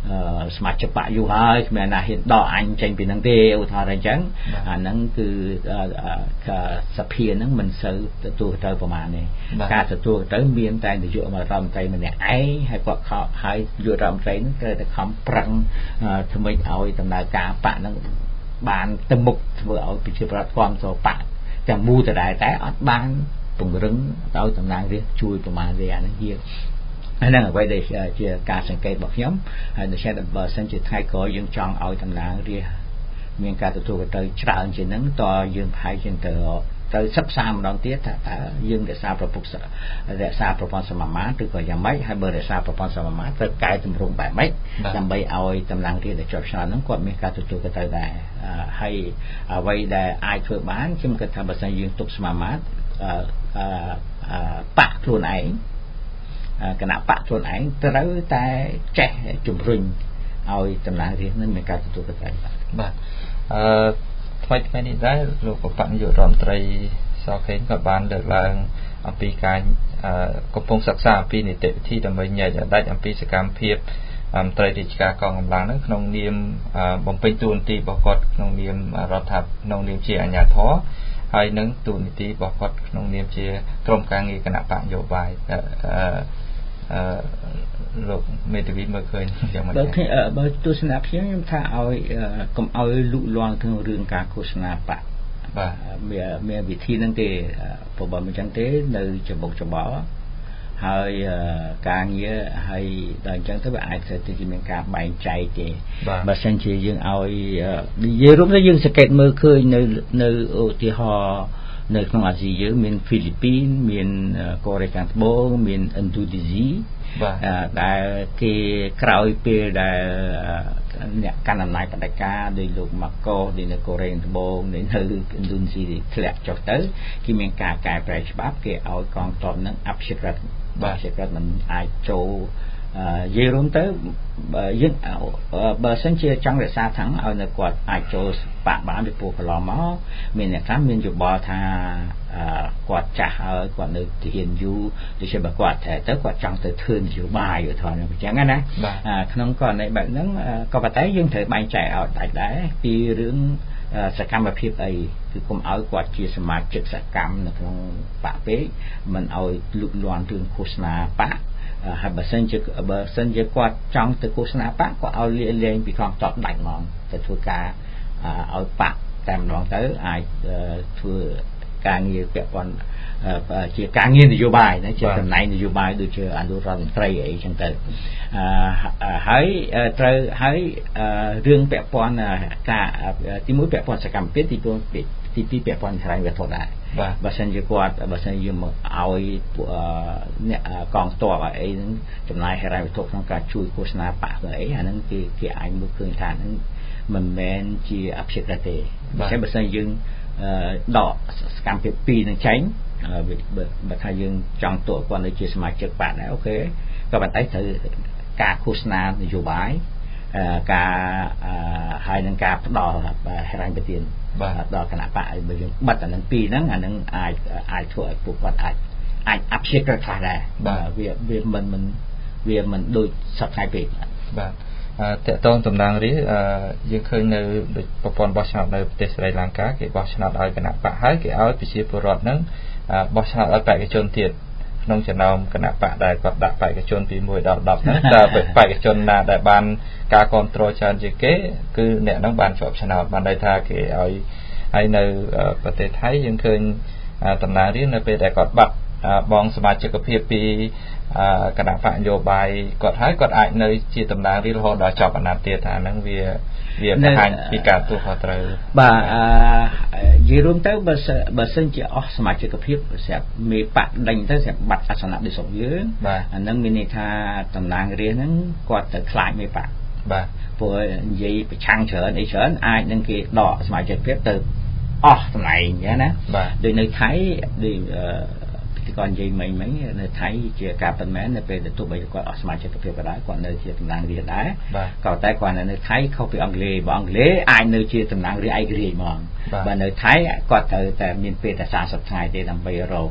สมาชิกบะอยู่ហើយគ្មានណាហ៊ានដកអញចេញពីនឹងទេឧទាហរណ៍អញ្ចឹងអាហ្នឹងគឺសភាហ្នឹងមិនសូវទទួលទៅប្រមាណទេការទទួលទៅមានតែនាយករដ្ឋមន្ត្រីម្នាក់ឯងហើយគាត់ខកហើយនាយករដ្ឋមន្ត្រីហ្នឹងត្រូវតែខំប្រឹងធ្វើម៉េចឲ្យដំណើរការបៈហ្នឹងបានទៅមុខធ្វើឲ្យប្រជាប្រដ្ឋគ្រប់សរបៈទាំងមូលទៅដែរតែអត់បានពង្រឹងឲ្យតំណាងរាស្ត្រជួយប្រមាណទេអាហ្នឹងជាហ្នឹងអ្វីដែលជាការសង្កេតរបស់ខ្ញុំហើយនៅតែបើសិនជាថ្ងៃក្រោយយើងចង់ឲ្យតំណាងរាស្ត្រមានការទទួលខុសត្រូវច្រើនជាងហ្នឹងតើយើងប្រហែលជាទៅទៅសិក្សាម្ដងទៀតថាតើយើងរក្សាប្រពុករក្សាប្រព័ន្ធសមាមាត្រឬក៏យ៉ាងម៉េចហើយបើរក្សាប្រព័ន្ធសមាមាត្រត្រូវកែតម្រង់បែបម៉េចដើម្បីឲ្យតំណាងរាស្ត្រដែលជាប់ឆ្នោតហ្នឹងគាត់មានការទទួលខុសត្រូវដែរហើយអ្វីដែលអាចធ្វើបានខ្ញុំគិតថាបើសិនយើងទុកសមាមាត្របកខ្លួនឯងគណៈបកខ្លួនឯងត្រូវតែចេះជំរុញឲ្យតំណាងរាស្ត្រនឹងមានការទទួលខុសត្រូវបាទអឺថ្មីថ្មីនេះដែរលោកបព្វនាយករដ្ឋមន្ត្រីសខេងក៏បានលើកឡើងអំពីការកំពុងសិក្សាអំពីនីតិវិធីដើម្បីញែកដាច់អំពីសកម្មភាពមន្ត្រីរាជការកងកម្លាំងហ្នឹងក្នុងនាមបំពេញតួនាទីរបស់គាត់ក្នុងនាមរដ្ឋាភិបាលក្នុងនាមជាអាជ្ញាធរហើយនឹងតួនាទីរបស់គាត់ក្នុងនាមជាក្រុមការងារគណៈបកនយោបាយអឺអឺលោកមេធាវីមើលឃើញយ៉ាងម៉េចបើបើទស្សនៈខ្ញុំខ្ញុំថាឲ្យកុំឲ្យលូកលាន់ក្នុងរឿងការឃោសនាបកបាទមានមានវិធីហ្នឹងទេព្រោះបើមិនចឹងទេនៅច្បុកច្បល់ហើយការងារហើយដល់អញ្ចឹងទៅវាអាចទៅជាមានការបែងចែកទេបើសិនជាយើងឲ្យនិយាយរួមទៅយើងសង្កេតមើលឃើញនៅនៅឧទាហរណ៍នៅក្នុងអាស៊ីយើងមានហ្វីលីពីនមានកូរ៉េខាងត្បូងមានឥណ្ឌូនេស៊ីដែលគេក្រោយពេលដែលអ្នកកាន់អំណាចបដិការដោយលោកម៉ាកូដែលនៅកូរ៉េត្បូងនៅឥណ្ឌូនេស៊ីធ្លាក់ចុះទៅគេមានការកែប្រែច្បាប់គេឲ្យកងទ័ពនឹងអភិក្រិតបាទអភិក្រិតមិនអាចចូលនិយាយរួមទៅយើងបើសិនជាចង់រក្សាថងឲ្យនៅគាត់អាចចូលបាក់បានពីពួកកន្លងមកមានអ្នកខ្លះមានយោបល់ថាគាត់ចាស់ហើយគាត់នៅទាហានយូរដូចជាបើគាត់តែទៅគាត់ចង់ទៅធ្វើនយោបាយឧទាហរណ៍អញ្ចឹងណាក្នុងករណីបែបហ្នឹងក៏ប៉ុន្តែយើងត្រូវបែងចែកឲ្យដាច់ដែរពីរឿងសកម្មភាពអីគឺគុំឲ្យគាត់ជាសមាជិកសកម្មនៅក្នុងបកពេកមិនឲ្យលូកលាន់រឿងឃោសនាបកហើយបើសិនជាបើសិនជាគាត់ចង់ទៅឃោសនាបកគាត់ឲ្យលាលែងពីកងទ័ពដាច់ហ្មងទៅធ្វើការឲ្យបកតែម្ដងទៅអាចធ្វើការងារពាក់ព័ន្ធជាការងារនយោបាយណាជាតំណែងនយោបាយដូចជាអនុរដ្ឋមន្ត្រីអីចឹងទៅហើយត្រូវហើយរឿងពាក់ព័ន្ធការទីមួយពាក់ព័ន្ធសកម្មភាពទីទីពីរពាក់ព័ន្ធហិរញ្ញវត្ថុដែរបើសិនជាគាត់បើសិនយើងមកឲ្យអ្នកកងទ័ពអីហ្នឹងចំណាយហិរញ្ញវត្ថុក្នុងការជួយឃោសនាបកអីអាហ្នឹងគេគេអាចមើលឃើញថាហ្នឹងមិនមែនជាអភិក្រិតទេដូច្នេះបើសិនយើងដកសកម្មភាពពីរនឹងចេញបើថាយើងចង់តួគាត់នៅជាសមាជិកបកដែរអូខេក៏ប៉ុន្តែត្រូវការឃោសនានយោបាយការហើយនឹងការផ្ដល់ហិរញ្ញប្បទានដល់គណៈបកឲ្យបើយើងបិទអានឹងពីរហ្នឹងអានឹងអាចអាចធ្វើឲ្យពួកគាត់អាចអាចអភិក្រិតខ្លះដែរវាវាមិនមិនវាមិនដូចសប្តាហ៍ពេកបាទតកតងតំណាងរាស្ត្រយើងឃើញនៅប្រព័ន្ធបោះឆ្នោតនៅប្រទេសស្រីលង្កាគេបោះឆ្នោតឲ្យគណៈបកហើយគេឲ្យប្រជាពលរដ្ឋហ្នឹងបោះឆ្នោតឲ្យបេក្ខជនទៀតក្នុងចំណោមគណៈបកដែលគាត់ដាក់បេក្ខជនពីមួយដល់ដប់ហ្នឹងតើបេក្ខជនណាដែលបានការគ្រប់គ្រងច្រើនជាងគេគឺអ្នកហ្នឹងបានជាប់ឆ្នោតបានន័យថាគេឲ្យហើយនៅប្រទេសថៃយើងឃើញតំណាងរាស្ត្រនៅពេលដែលគាត់បាត់បងសមាជិកភាពពីគណៈបកនយោបាយគាត់ហើយគាត់អាចនៅជាតំណាងរាស្ត្ររហូតដល់ចប់អាណត្តិទៀតថាហ្នឹងវាវាបង្ហាញពីការទូខុសត្រូវបាទនិយាយរួមទៅបើបើសិនជាអស់សមាជិកភាពស្រាប់មេបកដេញទៅស្រាប់បាត់អាសនៈដូចស្រុកយើងអាហ្នឹងមានន័យថាតំណាងរាស្ត្រហ្នឹងគាត់ទៅខ្លាចមេបកបាទព្រោះនិយាយប្រឆាំងច្រើនអីច្រើនអាចនឹងគេដកសមាជិកភាពទៅអស់តំណែងអញ្ចឹងណាដូចនៅថៃដូចគាត់និយាយមិញមិញនៅថៃជាការប៉ុន្មាននៅពេលទទួលបីគាត់អស់សមាជិកភាពក៏ដែរគាត់នៅជាតំណាងរាស្ត្រដែរក៏តែគាត់នៅថៃខុសពីអង់គ្លេសបើអង់គ្លេសអាចនៅជាតំណាងរាស្ត្រឯករាជ្យហ្មងបើនៅថៃគាត់ត្រូវតែមានពេលតែសាមសិបថ្ងៃទេដើម្បីរក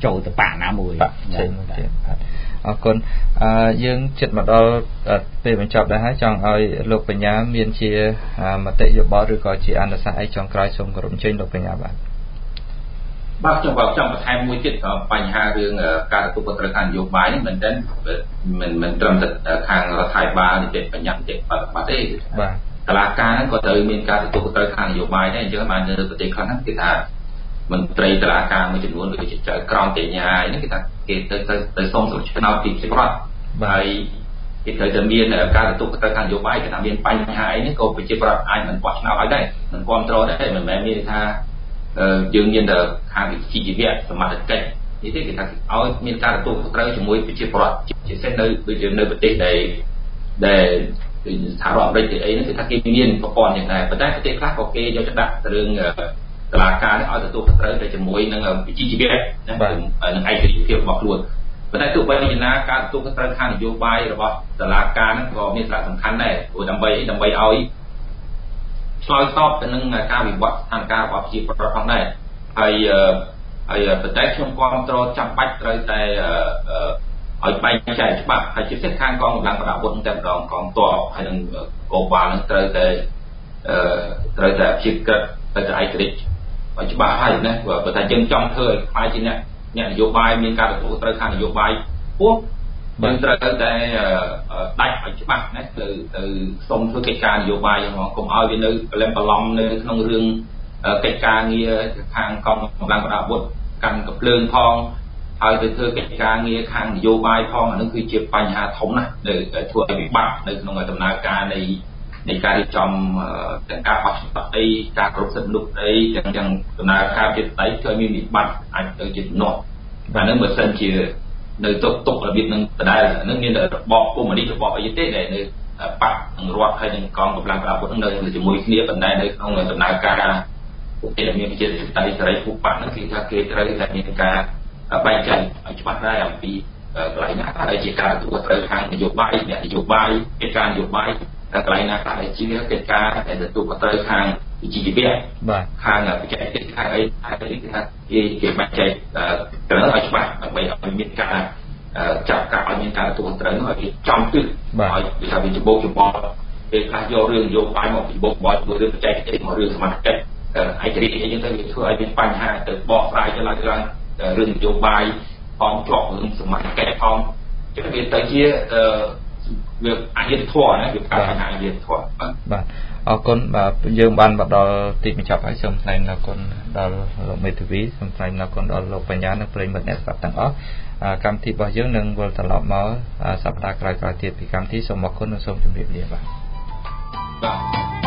ចូលទៅបាក់ណាមួយបាក់ផ្សេងមួយទៀតបាទអរគុណអឺយើងចិត្តមកដល់ពេលបញ្ចប់ដែរហើយចង់ឲ្យលោកបញ្ញាមានជាមតិយោបល់ឬក៏ជាអនុសាសន៍អីចុងក្រោយសូមគោរពអញ្ជើញលោកបញ្ញាបាទបាទខ្ញុំបាទចង់បន្ថែមមួយទៀតបញ្ហារឿងការទទួលខុសត្រូវខាងនយោបាយនេះមិនមែនមិនមិនត្រឹមតែខាងរដ្ឋាភិបាលនីតិបញ្ញត្តិទេបាទទេបាទតុលាការហ្នឹងក៏ត្រូវមានការទទួលខុសត្រូវខាងនយោបាយដែរអញ្ចឹងបាននៅប្រទេសខ្លះហ្នឹងគេថាមន្ត្រីតុលាការមួយចំនួនដូចជាចៅក្រមតេញ៉ាហ្នឹងគេថាគេទៅទៅទៅសុំស្រុកឆ្នោតពីប្រជាពលរដ្ឋហើយគេត្រូវតែមានការទទួលខុសត្រូវខាងនយោបាយគេថាមានបញ្ហាអីនេះក៏ប្រជាពលរដ្ឋអាចមិនបោះឆ្នោតឲ្យដែរមិនគ្រប់គ្រងដែរមិនមែនមានថាយើងមានតែខាងវិជ្ជាជីវៈសមត្ថកិច្ចនេះទេគេថាឲ្យមានការទទួលខុសត្រូវជាមួយប្រជាពលរដ្ឋជាពិសេសនៅដូចជានៅប្រទេសដែលដែលសហរដ្ឋអាមេរិកអីហ្នឹងគឺថាគេមានប្រព័ន្ធយ៉ាងដែរប៉ុន្តែប្រទេសខ្លះក៏គេយកទៅដាក់រឿងតុលាការនេះឲ្យទទួលខុសត្រូវទៅជាមួយនឹងវិជ្ជាជីវៈនឹងឯករាជ្យភាពរបស់ខ្លួនប៉ុន្តែទោះបីយ៉ាងណាការទទួលខុសត្រូវខាងនយោបាយរបស់តុលាការហ្នឹងក៏មានសារៈសំខាន់ដែរព្រោះដើម្បីដើម្បីឲ្យឆ្លើយតបទៅនឹងការវិវត្តស្ថានភាពរបស់ប្រជាពលរដ្ឋផងដែរហើយហើយប៉ុន្តែខ្ញុំគាំទ្រចាំបាច់ត្រូវតែឲ្យបែងចែកច្បាប់ហើយជាពិសេសខាងកងកម្លាំងប្រដាប់អាវុធតែម្ដងកងទ័ពហើយនឹងកងបាលនឹងត្រូវតែត្រូវតែជាកិច្ចទៅឯករាជ្យឲ្យច្បាស់ហើយណាបើតែយើងចង់ធ្វើឲ្យខ្លាយជាអ្នកអ្នកនយោបាយមានការទទួលត្រូវខាងនយោបាយពោះយើងត្រូវតែដាច់ឲ្យច្បាស់ណាទៅទៅសុំធ្វើកិច្ចការនយោបាយហ្មងកុំឲ្យវានៅកលំបឡំនៅក្នុងរឿងកិច្ចការងារខាងកងកម្លាំងប្រដាប់អាវុធកាន់កំភ្លើងផងហើយទៅធ្វើកិច្ចការងារខាងនយោបាយផងអានឹងគឺជាបញ្ហាធំណាស់នៅធ្វើឲ្យវិបត្តិនៅក្នុងដំណើរការនៃនៃការរៀបចំទាំងការបោះឆ្នោតអីការគ្រប់សិទ្ធិមនុស្សអីទាំងទាំងដំណើរការជាតិស្ដីធ្វើឲ្យមានវិបត្តិអាចទៅជាទំនាស់បាទនឹងបើសិនជានៅទុកទុករបៀបនឹងដដែលនឹងមានរបបកុម្មុយនីសរបបអីទេដែលនៅបាត់នឹងរដ្ឋហើយនឹងកងកម្លាំងប្រដាប់អាវុធនឹងនៅជាមួយគ្នាប៉ុន្តែនៅក្នុងដំណើរការពួកគេមានប្រជាធិបតេយ្យសេរីភូប៉ានឹងគឺថាគេត្រូវតែមានការបែងចែកឲ្យច្បាស់ដែរអំពីកន្លែងណាដែលជាការទទួលត្រូវខាងនយោបាយអ្នកនយោបាយកិច្ចការនយោបាយកន្លែងណាខ្លះដែលជាកិច្ចការដែលទទួលខុសត្រូវខាងវិជ្ជាជីវៈបាទខាងបច្ចេកទេសខាងអីខាងអីគឺថាគេគេបែងចែកត្រូវឲ្យច្បាស់ដើម្បីឲ្យមានការចាប់ការឲ្យមានការទទួលខុសត្រូវនោះឲ្យចំទិសឲ្យវាថាវាច្បោកច្បល់ពេលខ្លះយករឿងនយោបាយមកច្បោកច្បល់ជាមួយរឿងបច្ចេកទេសមករឿងសមត្ថកិច្ចឯករាជ្យអីចឹងទៅវាធ្វើឲ្យមានបញ្ហាទៅបកស្រាយទៅឡើងទៅឡើងរឿងនយោបាយផងជាប់រឿងសមត្ថកិច្ចផងចឹងវាទៅជាវាអយុត្តិធម៌ណាវាកើតបញ្ហាអយុត្តិធម៌បាទអរគុណបាទយើងបានមកដល់ទីបញ្ចប់ហើយសូមថ្លែងអរគុណដល់លោកមេធាវីសូមថ្លែងអរគុណដល់លោកបញ្ញានិងប្រិយមិត្តអ្នកស្ដាប់ទាំងអស់កម្មវិធីរបស់យើងនឹងវិលត្រឡប់មកសប្តាហ៍ក្រោយៗទៀតពីកម្មវិធីសូមអរគុណនិងសូមជម្រាបលាបាទបាទ